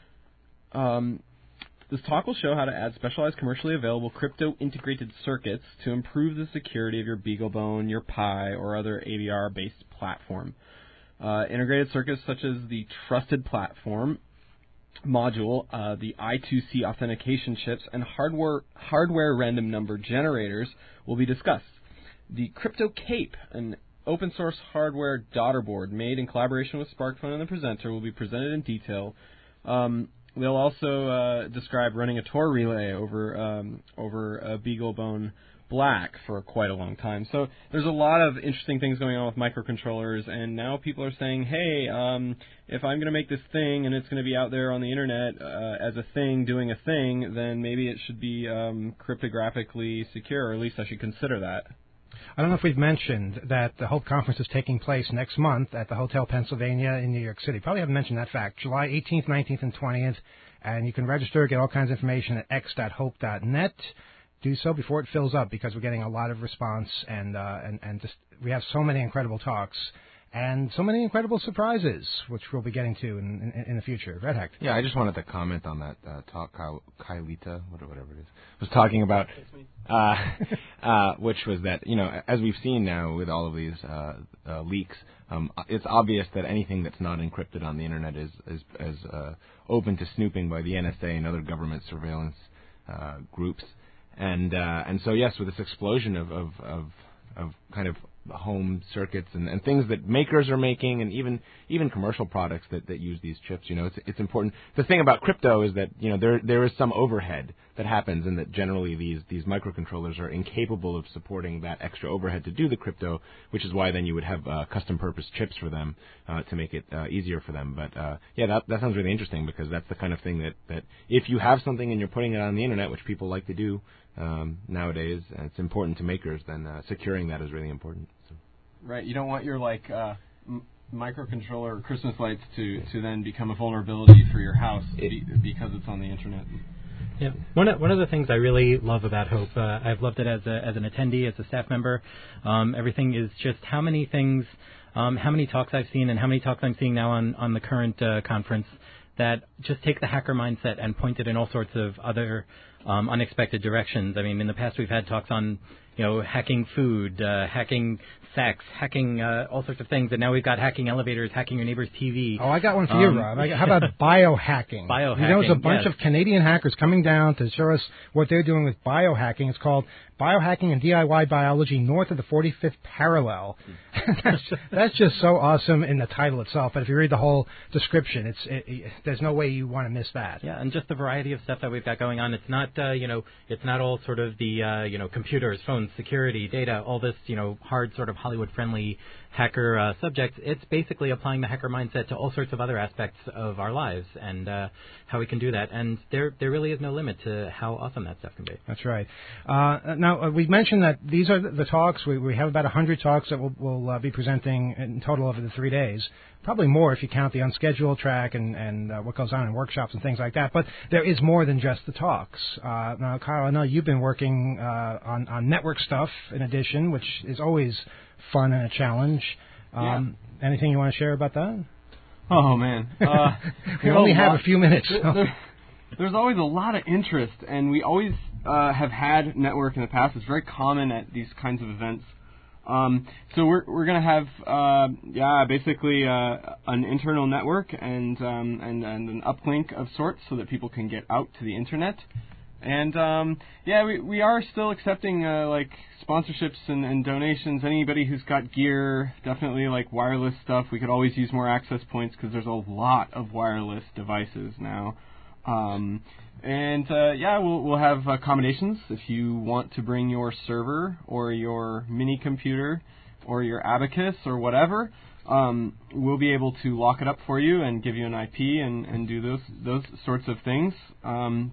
Um, this talk will show how to add specialized commercially available crypto-integrated circuits to improve the security of your BeagleBone, your Pi, or other A V R-based platform. Uh, integrated circuits such as the Trusted Platform module, uh, the I two C authentication chips, and hardware hardware random number generators will be discussed. The Crypto Cape, an open source hardware daughter board made in collaboration with SparkFun and the presenter, will be presented in detail. Um, they'll also uh, describe running a Tor relay over um, over a BeagleBone Black for quite a long time. So there's a lot of interesting things going on with microcontrollers, and now people are saying, hey, um, if I'm going to make this thing and it's going to be out there on the Internet uh, as a thing doing a thing, then maybe it should be um, cryptographically secure, or at least I should consider that. I don't know if we've mentioned that the Hope Conference is taking place next month at the Hotel Pennsylvania in New York City. Probably haven't mentioned that fact. July eighteenth, nineteenth, and twentieth, and you can register, get all kinds of information at x dot hope dot net. Do so before it fills up, because we're getting a lot of response, and uh, and and just we have so many incredible talks and so many incredible surprises, which we'll be getting to in in, in the future. Red Heck. Yeah, I just wanted to comment on that uh, talk. Kylita, whatever it is, was talking about, uh, uh, which was that, you know, as we've seen now with all of these uh, uh, leaks, um, it's obvious that anything that's not encrypted on the internet is is, is uh, open to snooping by the N S A and other government surveillance uh, groups. And uh, and so yes, with this explosion of of, of, of kind of home circuits and, and things that makers are making, and even even commercial products that, that use these chips, you know, it's it's important. The thing about crypto is that, you know, there there is some overhead that happens, and that generally these these microcontrollers are incapable of supporting that extra overhead to do the crypto, which is why then you would have uh, custom purpose chips for them uh, to make it uh, easier for them. But uh, yeah, that that sounds really interesting, because that's the kind of thing that, that if you have something and you're putting it on the internet, which people like to do um, nowadays, and it's important to makers, then uh, securing that is really important. So. Right, you don't want your like uh, m- microcontroller Christmas lights to, to then become a vulnerability for your house be- because it's on the internet. Yeah, one of one of the things I really love about Hope, uh, I've loved it as a as an attendee, as a staff member. Um, everything is just how many things, um, how many talks I've seen, and how many talks I'm seeing now on on the current uh, conference that just take the hacker mindset and point it in all sorts of other um, unexpected directions. I mean, in the past we've had talks on, you know, hacking food, uh, hacking sex, hacking uh, all sorts of things, and now we've got hacking elevators, hacking your neighbor's T V. Oh, I got one for um, you, Rob. I got, how about biohacking? Biohacking, You know, there's a bunch yes. of Canadian hackers coming down to show us what they're doing with biohacking. It's called Biohacking and D I Y Biology North of the forty-fifth Parallel. that's, that's just so awesome in the title itself, but if you read the whole description, it's it, it, there's no way you want to miss that. Yeah, and just the variety of stuff that we've got going on. It's not, uh, you know, it's not all sort of the, uh, you know, computers, phones, security, data, all this, you know, hard sort of Hollywood-friendly hacker uh, subjects. It's basically applying the hacker mindset to all sorts of other aspects of our lives, and uh, how we can do that. And there there really is no limit to how awesome that stuff can be. That's right. Uh, now, uh, we mentioned that these are the, the talks. We, we have about one hundred talks that we'll, we'll uh, be presenting in total over the three days. Probably more if you count the unscheduled track and, and uh, what goes on in workshops and things like that. But there is more than just the talks. Uh, now, Kyle, I know you've been working uh, on, on network stuff in addition, which is always fun and a challenge. Um, yeah. Anything you want to share about that? Oh, man. Uh, we only have a few minutes. There, there, there's always a lot of interest, and we always uh, have had network in the past. It's very common at these kinds of events Um, so we're we're gonna have uh, yeah basically uh, an internal network and, um, and and an uplink of sorts so that people can get out to the internet. And um, yeah, we we are still accepting uh, like sponsorships and, and donations. Anybody who's got gear, definitely like wireless stuff. We could always use more access points because there's a lot of wireless devices now. Um, and uh, yeah, we'll we'll have accommodations if you want to bring your server or your mini computer or your Abacus or whatever. Um, we'll be able to lock it up for you and give you an I P and, and do those those sorts of things. Um,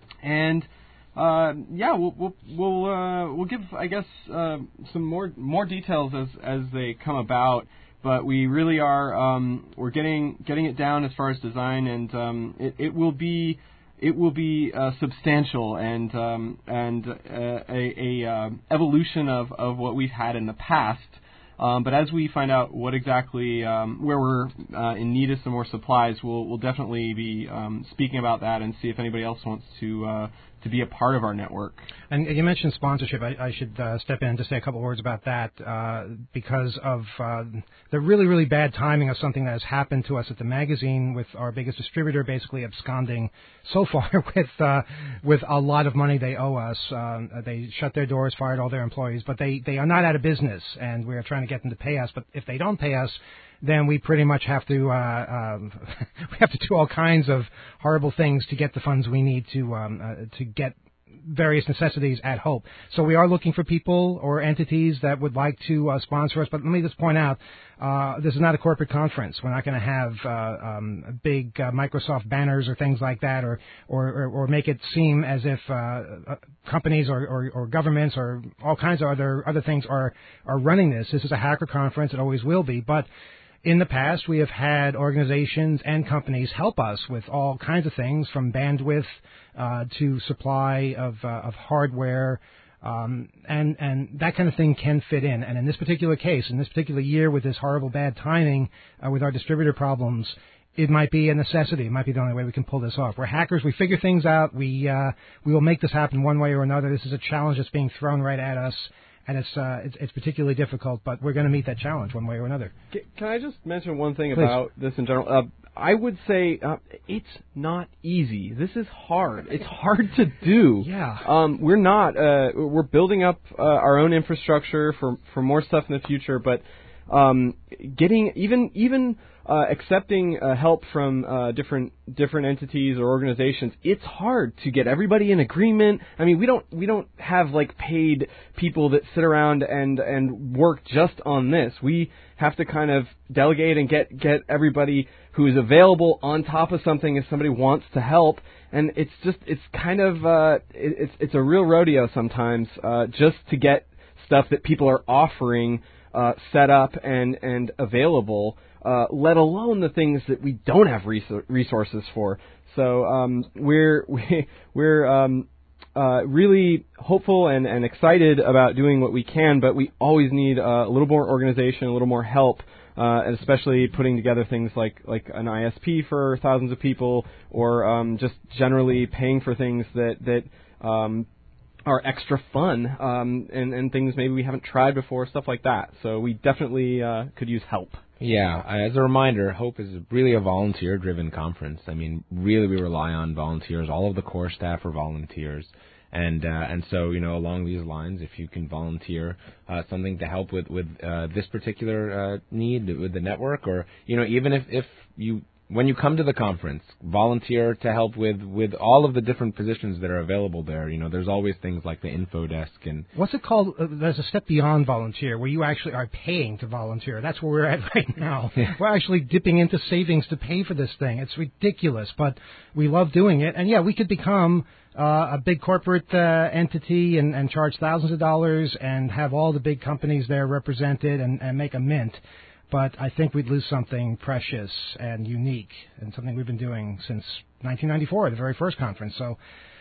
And uh, yeah, we'll we'll we'll, uh, we'll give I guess uh, some more more details as as they come about. But we really are um, we're getting getting it down as far as design, and um, it it will be it will be uh, substantial and um, and uh, a, a uh, evolution of, of what we've had in the past. Um, but as we find out what exactly um, where we're uh, in need of some more supplies, we'll we'll definitely be um, speaking about that and see if anybody else wants to uh, to be a part of our network. And you mentioned sponsorship. I, I should uh, step in to say a couple words about that uh, because of uh, the really, really bad timing of something that has happened to us at the magazine with our biggest distributor basically absconding so far with uh, with a lot of money they owe us. Um, they shut their doors, fired all their employees, but they, they are not out of business, and we are trying to get them to pay us. But if they don't pay us, then we pretty much have to uh, um, we have to do all kinds of horrible things to get the funds we need to um, uh, to get various necessities at Hope. So we are looking for people or entities that would like to uh, sponsor us. But let me just point out, uh, this is not a corporate conference. We're not going to have uh, um, big uh, Microsoft banners or things like that, or or, or, or make it seem as if uh, uh, companies or, or, or governments or all kinds of other other things are are running this. This is a hacker conference. It always will be. But in the past, we have had organizations and companies help us with all kinds of things, from bandwidth uh, to supply of uh, of hardware, um, and and that kind of thing can fit in. And in this particular case, in this particular year, with this horrible bad timing, uh, with our distributor problems, it might be a necessity. It might be the only way we can pull this off. We're hackers. We figure things out. We uh, we will make this happen one way or another. This is a challenge that's being thrown right at us. And it's, uh, it's it's particularly difficult, but we're going to meet that challenge one way or another. Can I just mention one thing Please. about this in general? Uh, I would say uh, it's not easy. This is hard. It's hard to do. Yeah. Um, we're not. Uh, we're building up uh, our own infrastructure for for more stuff in the future, but um, getting even even. Uh, accepting uh, help from uh, different different entities or organizations, it's hard to get everybody in agreement. I mean, we don't we don't have like paid people that sit around and and work just on this. We have to kind of delegate and get get everybody who is available on top of something if somebody wants to help. And it's just it's kind of uh, it, it's it's a real rodeo sometimes uh, just to get stuff that people are offering uh, set up and and available. Uh, let alone the things that we don't have resor- resources for. So um, we're we, we're um, uh, really hopeful and, and excited about doing what we can, but we always need uh, a little more organization, a little more help, uh, and especially putting together things like, like an I S P for thousands of people, or um, just generally paying for things that that um, are extra fun um, and, and things maybe we haven't tried before, stuff like that. So we definitely uh, could use help. Yeah, as a reminder, Hope is really a volunteer-driven conference. I mean, really we rely on volunteers. All of the core staff are volunteers. And uh, and so, you know, along these lines, if you can volunteer uh, something to help with, with uh, this particular uh, need with the network, or, you know, even if, if you, when you come to the conference, volunteer to help with, with all of the different positions that are available there. You know, there's always things like the info desk and... What's it called? Uh, there's a step beyond volunteer where you actually are paying to volunteer. That's where we're at right now. Yeah. We're actually dipping into savings to pay for this thing. It's ridiculous, but we love doing it. And, yeah, we could become uh, a big corporate uh, entity and, and charge thousands of dollars and have all the big companies there represented and, and make a mint. But I think we'd lose something precious and unique, and something we've been doing since nineteen ninety-four, the very first conference. So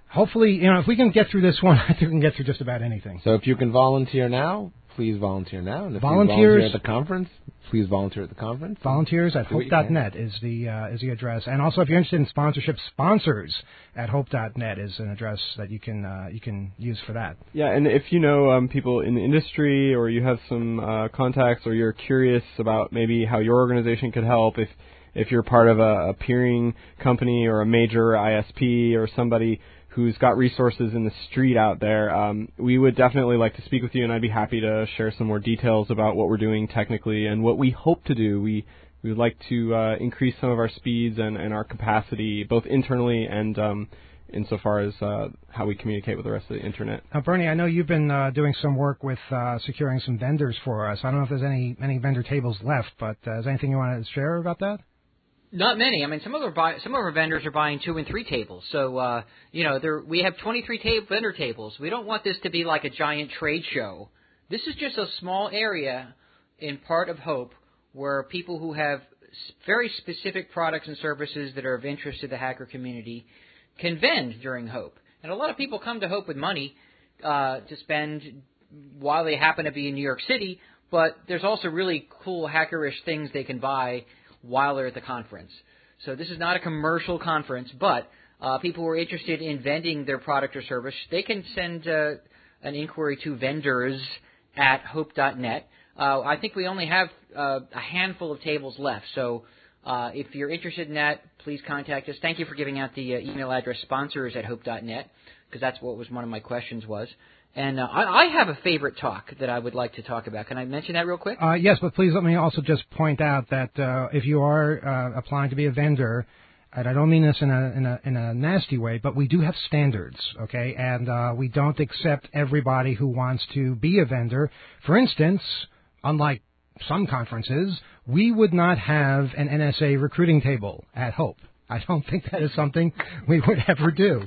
hopefully, you know, if we can get through this one, I think we can get through just about anything. So if you can volunteer now, please volunteer now. And if Volunteers, you volunteer at the conference, please volunteer at the conference. Volunteers at hope dot net is the uh, is the address. And also, if you're interested in sponsorship, sponsors at hope dot net is an address that you can uh, you can use for that. Yeah, and if you know um, people in the industry, or you have some uh, contacts, or you're curious about maybe how your organization could help, if if you're part of a, a peering company or a major I S P or somebody who's got resources in the street out there, um, we would definitely like to speak with you, and I'd be happy to share some more details about what we're doing technically and what we hope to do. We we would like to uh, increase some of our speeds and, and our capacity, both internally and um, insofar as uh, how we communicate with the rest of the Internet. Now, Bernie, I know you've been uh, doing some work with uh, securing some vendors for us. I don't know if there's any, any vendor tables left, but uh, is there anything you want to share about that? Not many. I mean, some of our buy, some of our vendors are buying two and three tables. So, uh, you know, there we have twenty-three ta- vendor tables. We don't want this to be like a giant trade show. This is just a small area in part of Hope where people who have very specific products and services that are of interest to the hacker community can vend during Hope. And a lot of people come to Hope with money uh, to spend while they happen to be in New York City, but there's also really cool hackerish things they can buy while they're at the conference. So this is not a commercial conference, but uh, people who are interested in vending their product or service, they can send uh, an inquiry to vendors at hope dot net. Uh, I think we only have uh, a handful of tables left, so uh, if you're interested in that, please contact us. Thank you for giving out the uh, email address sponsors at hope dot net, because that's what was one of my questions was. And uh, I, I have a favorite talk that I would like to talk about. Can I mention that real quick? Uh, yes, but please let me also just point out that uh, if you are uh, applying to be a vendor, and I don't mean this in a in a in a nasty way, but we do have standards, okay? And uh, we don't accept everybody who wants to be a vendor. For instance, unlike some conferences, we would not have an N S A recruiting table at Hope. I don't think that is something we would ever do.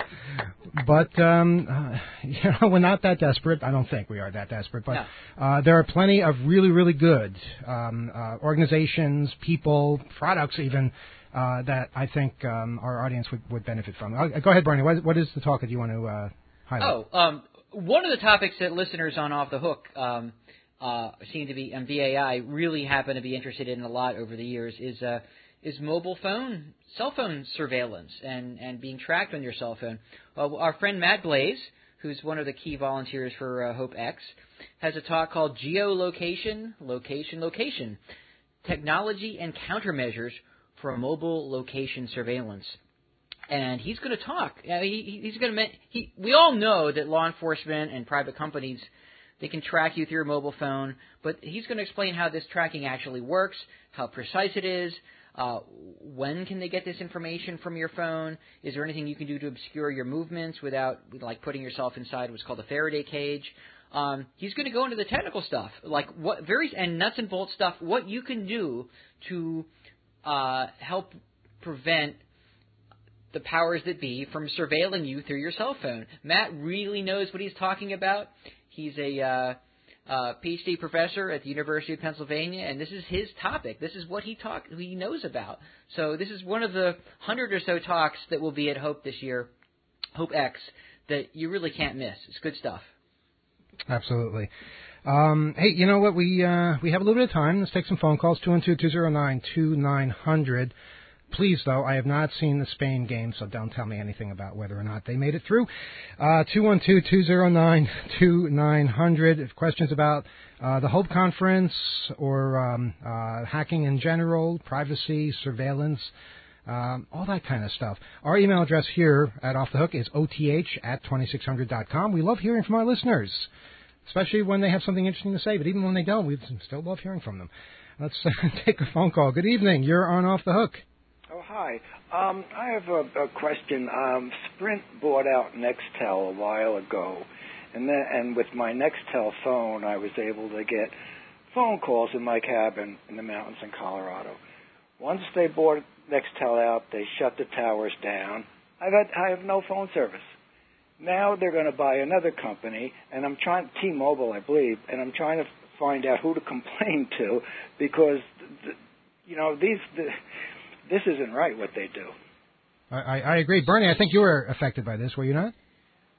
But, um, uh, you know, we're not that desperate. I don't think we are that desperate. But no. uh, there are plenty of really, really good um, uh, organizations, people, products even, uh, that I think um, our audience would, would benefit from. Uh, go ahead, Bernie. What, what is the talk that you want to uh, highlight? Oh, um, one of the topics that listeners on Off the Hook um, uh, seem to be, and B A I really happen to be interested in a lot over the years is uh, is mobile phone, cell phone surveillance and, and being tracked on your cell phone. Uh, our friend Matt Blaze, who's one of the key volunteers for uh, HopeX, has a talk called Geolocation, Location, Location, Technology and Countermeasures for Mobile Location Surveillance. And he's going to talk. Uh, he, he's going to. He, we all know that law enforcement and private companies, they can track you through your mobile phone, but he's going to explain how this tracking actually works, how precise it is. Uh, when can they get this information from your phone? Is there anything you can do to obscure your movements without, like, putting yourself inside what's called a Faraday cage? Um, he's going to go into the technical stuff, like what very and nuts and bolts stuff. What you can do to uh, help prevent the powers that be from surveilling you through your cell phone. Matt really knows what he's talking about. He's a uh, Uh, PhD professor at the University of Pennsylvania, and this is his topic. This is what he talk he knows about. So this is one of the hundred or so talks that will be at Hope this year, HopeX, that you really can't miss. It's good stuff. Absolutely. Um, hey, you know what? We uh, we have a little bit of time. Let's take some phone calls. two one two, two zero nine, two nine zero zero. Please, though, I have not seen the Spain game, so don't tell me anything about whether or not they made it through. Uh, two one two, two zero nine, two nine zero zero. If questions about uh, the Hope Conference or um, uh, hacking in general, privacy, surveillance, um, all that kind of stuff. Our email address here at Off the Hook is O T H at twenty-six hundred dot com. We love hearing from our listeners, especially when they have something interesting to say, but even when they don't, we still love hearing from them. Let's uh, take a phone call. Good evening. You're on Off the Hook. Oh, hi. Um, I have a, a question. Um, Sprint bought out Nextel a while ago, and then, and with my Nextel phone, I was able to get phone calls in my cabin in the mountains in Colorado. Once they bought Nextel out, they shut the towers down. I've had, I have no phone service. Now they're going to buy another company, and I'm trying, T-Mobile, I believe, and I'm trying to find out who to complain to because, you know, these... The, This isn't right what they do. I, I agree. Bernie, I think you were affected by this, were you not?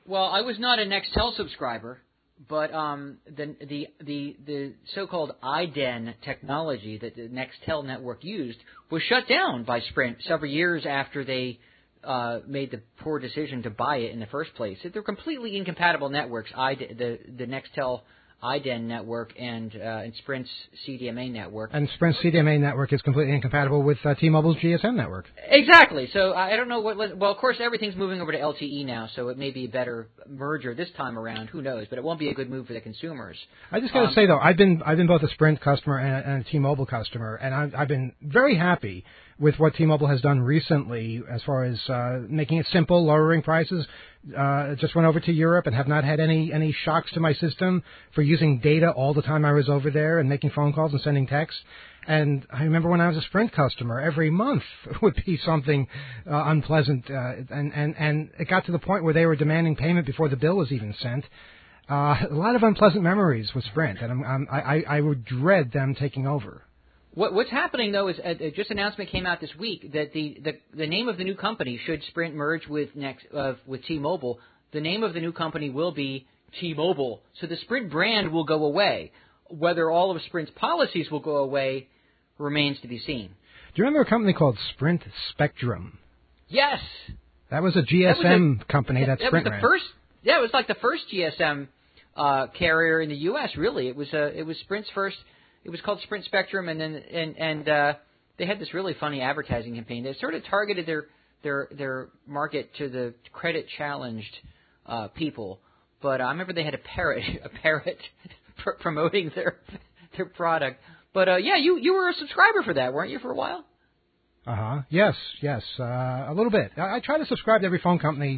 Well, I was not a Nextel subscriber, but um, the the the the so-called I D E N technology that the Nextel network used was shut down by Sprint several years after they uh, made the poor decision to buy it in the first place. They're completely incompatible networks. I D, the the Nextel I D E N network and uh, and Sprint's C D M A network. And Sprint's C D M A network is completely incompatible with uh, T-Mobile's G S M network. Exactly. So I don't know what. Well, of course, everything's moving over to L T E now, so it may be a better merger this time around. Who knows? But it won't be a good move for the consumers. I just got to um, say though, I've been I've been both a Sprint customer and, and a T-Mobile customer, and I've, I've been very happy with what T-Mobile has done recently as far as uh, making it simple, lowering prices. Uh, just went over to Europe and have not had any any shocks to my system for using data all the time I was over there and making phone calls and sending texts. And I remember when I was a Sprint customer, every month would be something uh, unpleasant, uh, and and and it got to the point where they were demanding payment before the bill was even sent. Uh, a lot of unpleasant memories with Sprint, and I'm, I'm, I I would dread them taking over. What, what's happening, though, is uh, just an announcement came out this week that the, the, the name of the new company, should Sprint merge with next uh, with T-Mobile, the name of the new company will be T-Mobile. So the Sprint brand will go away. Whether all of Sprint's policies will go away remains to be seen. Do you remember a company called Sprint Spectrum? Yes. That was a G S M that a, company that, that Sprint was the ran. First, yeah, it was like the first G S M uh, carrier in the U S, really. It was uh, it was Sprint's first. It was called Sprint Spectrum, and then and and uh, they had this really funny advertising campaign. They sort of targeted their their their market to the credit challenged uh, people. But I remember they had a parrot a parrot pr- promoting their their product. But uh, yeah, you you were a subscriber for that, weren't you, for a while? Uh huh. Yes, yes, uh, a little bit. I, I try to subscribe to every phone company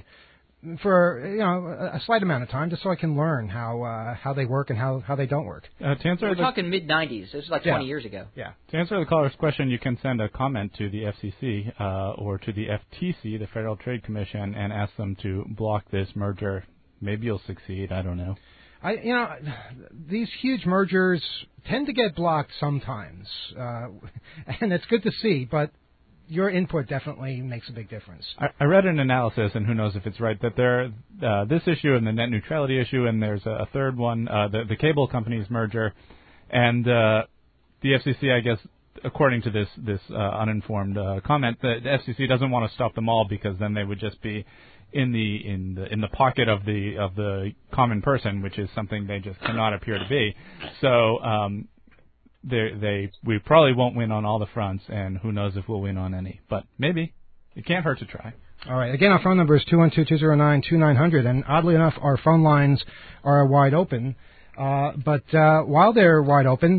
for you know a, a slight amount of time, just so I can learn how uh, how they work and how, how they don't work. Uh, to answer We're the, talking mid nineties. This is like yeah. twenty years ago. Yeah. To answer the caller's question, you can send a comment to the F C C uh, or to the F T C, the Federal Trade Commission, and ask them to block this merger. Maybe you'll succeed. I don't know. I you know these huge mergers tend to get blocked sometimes, uh, and it's good to see, but your input definitely makes a big difference. I, I read an analysis, and who knows if it's right, that there uh, this issue and the net neutrality issue, and there's a, a third one, uh, the, the cable companies merger, and uh, the F C C, I guess, according to this this uh, uninformed uh, comment, the, the F C C doesn't want to stop them all because then they would just be in the in the in the pocket of the of the common person, which is something they just cannot appear to be. So. Um, They, they, we probably won't win on all the fronts, and who knows if we'll win on any. But maybe. It can't hurt to try. All right. Again, our phone number is two one two, two zero nine, two nine zero zero, and oddly enough, our phone lines are wide open. Uh, but uh, while they're wide open,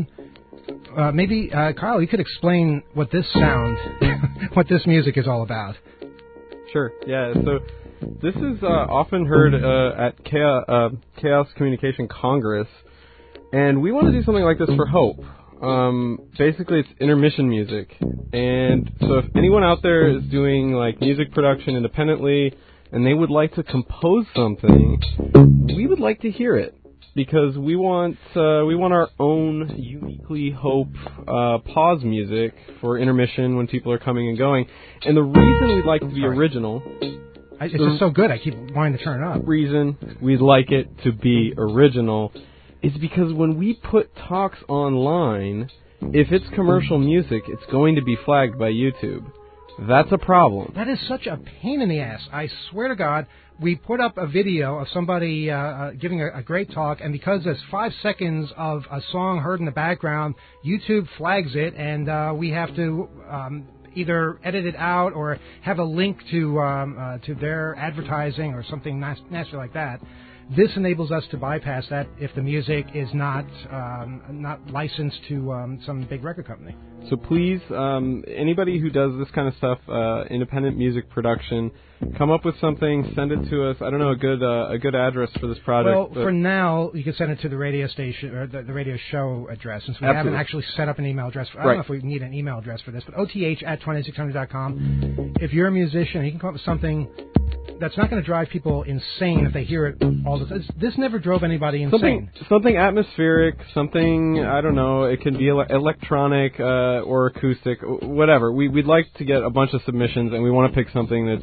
uh, maybe, uh, Kyle, you could explain what this sound, what this music is all about. Sure. Yeah. So this is uh, often heard uh, at Chaos, uh, Chaos Communication Congress, and we want to do something like this for Hope. Um, basically, it's intermission music, and so if anyone out there is doing like music production independently, and they would like to compose something, we would like to hear it because we want uh, we want our own uniquely Hope uh, pause music for intermission when people are coming and going. And the reason we'd like it to be original, I, it's just so good. I keep wanting to turn it up. Reason we'd like it to be original is because when we put talks online, if it's commercial music, it's going to be flagged by YouTube. That's a problem. That is such a pain in the ass. I swear to God, we put up a video of somebody uh, uh, giving a, a great talk, and because there's five seconds of a song heard in the background, YouTube flags it, and uh, we have to um, either edit it out or have a link to um, uh, to their advertising or something nas- nasty like that. This enables us to bypass that if the music is not um, not licensed to um, some big record company. So please, um, anybody who does this kind of stuff, uh, independent music production, come up with something, send it to us. I don't know a good uh, a good address for this project. Well, for now, you can send it to the radio station or the, the radio show address, since we Absolutely. haven't actually set up an email address. For, I right. don't know if we need an email address for this, but O T H at twenty-six hundred dot com. If you're a musician, you can come up with something that's not going to drive people insane if they hear it all the time. This never drove anybody insane. Something, something atmospheric, something, I don't know, it can be ele- electronic uh, or acoustic, whatever. We, we'd like to get a bunch of submissions, and we want to pick something that's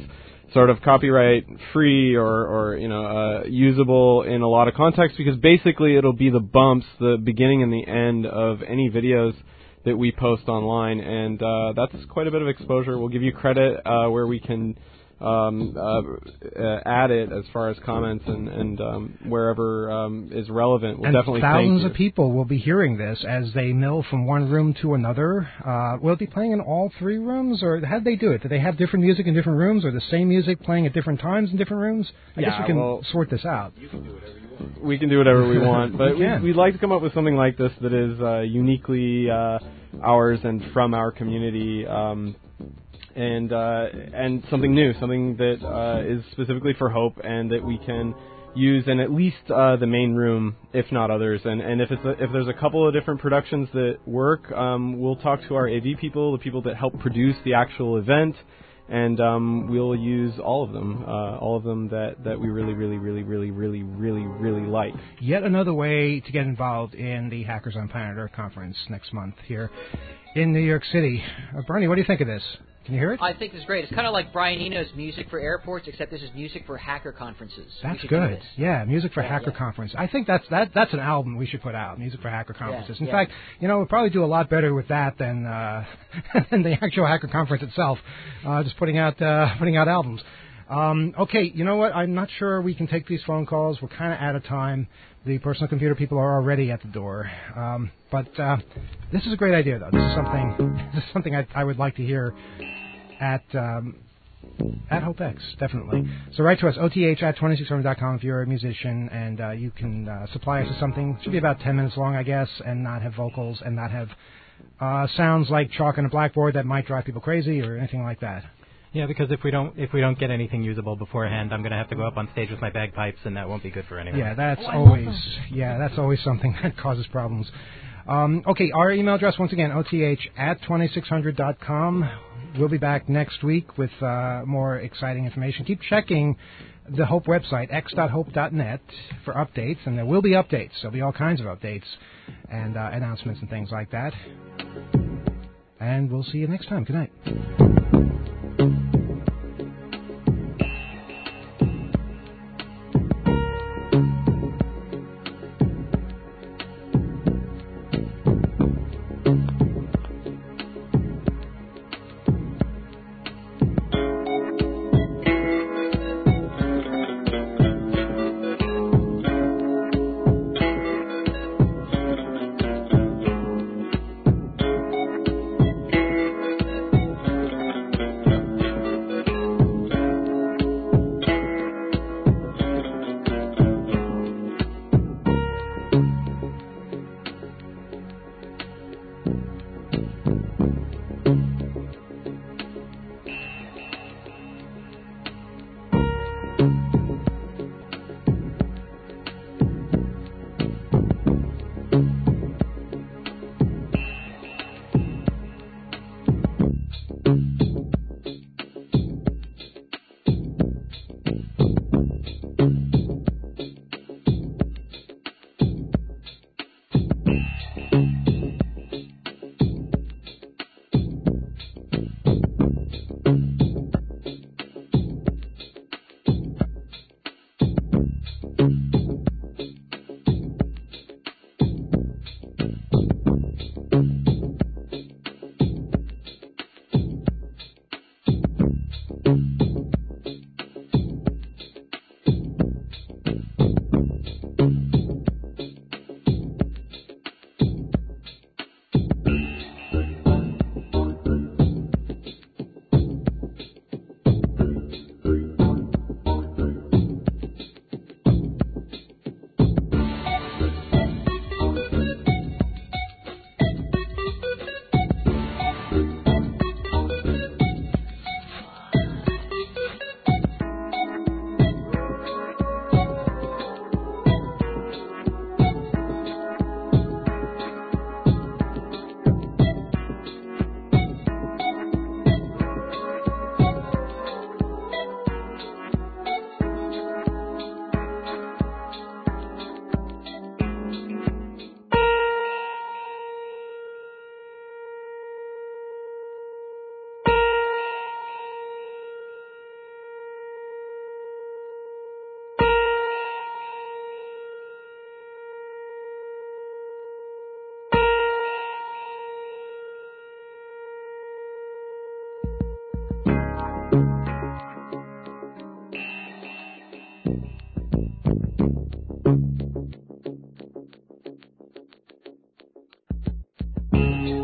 sort of copyright free or, or you know uh, usable in a lot of contexts, because basically it'll be the bumps, the beginning and the end of any videos that we post online, and uh, that's quite a bit of exposure. We'll give you credit uh, where we can um, uh, uh, add it as far as comments and, and um, wherever um, is relevant. We'll and definitely thousands thank you. of people will be hearing this as they mill from one room to another. Uh, will it be playing in all three rooms, or how do they do it? Do they have different music in different rooms, or the same music playing at different times in different rooms? I Yeah, guess we can well, sort this out. You can do whatever you want. We can do whatever we want, but we we, we'd like to come up with something like this that is uh, uniquely uh, ours and from our community. Um, and uh, and something new, something that uh, is specifically for Hope and that we can use in at least uh, the main room, if not others. And and if it's a, if there's a couple of different productions that work, um, we'll talk to our A V people, the people that help produce the actual event, and um, we'll use all of them, uh, all of them that, that we really, really, really, really, really, really, really like. Yet another way to get involved in the Hackers on Planet Earth conference next month here in New York City. Uh, Bernie, what do you think of this? Can you hear it? I think this is great. It's kind of like Brian Eno's music for airports, except this is music for hacker conferences. That's good. Yeah, music for yeah, hacker yeah. conference. I think that's that. That's an album we should put out. Music for hacker conferences. Yeah, In yeah. fact, you know, we'll probably do a lot better with that than uh, than the actual hacker conference itself. Uh, just putting out uh, putting out albums. Um, okay, you know what? I'm not sure we can take these phone calls. We're kind of out of time. The personal computer people are already at the door. Um, but uh, this is a great idea, though. This is something. This is something I, I would like to hear at um, at HopeX, definitely. So write to us, O T H at twenty-six hundred dot com if you're a musician, and uh, you can uh, supply us with something. It should be about ten minutes long, I guess, and not have vocals and not have uh, sounds like chalk on a blackboard that might drive people crazy or anything like that. Yeah, because if we don't if we don't get anything usable beforehand, I'm going to have to go up on stage with my bagpipes, and that won't be good for anyone. Yeah, that's oh, always yeah, that's always something that causes problems. Um, okay, our email address once again, O T H at twenty-six hundred dot com. We'll be back next week with uh, more exciting information. Keep checking the Hope website, x dot hope dot net, for updates, and there will be updates. There'll be all kinds of updates and uh, announcements and things like that. And we'll see you next time. Good night. Thank you.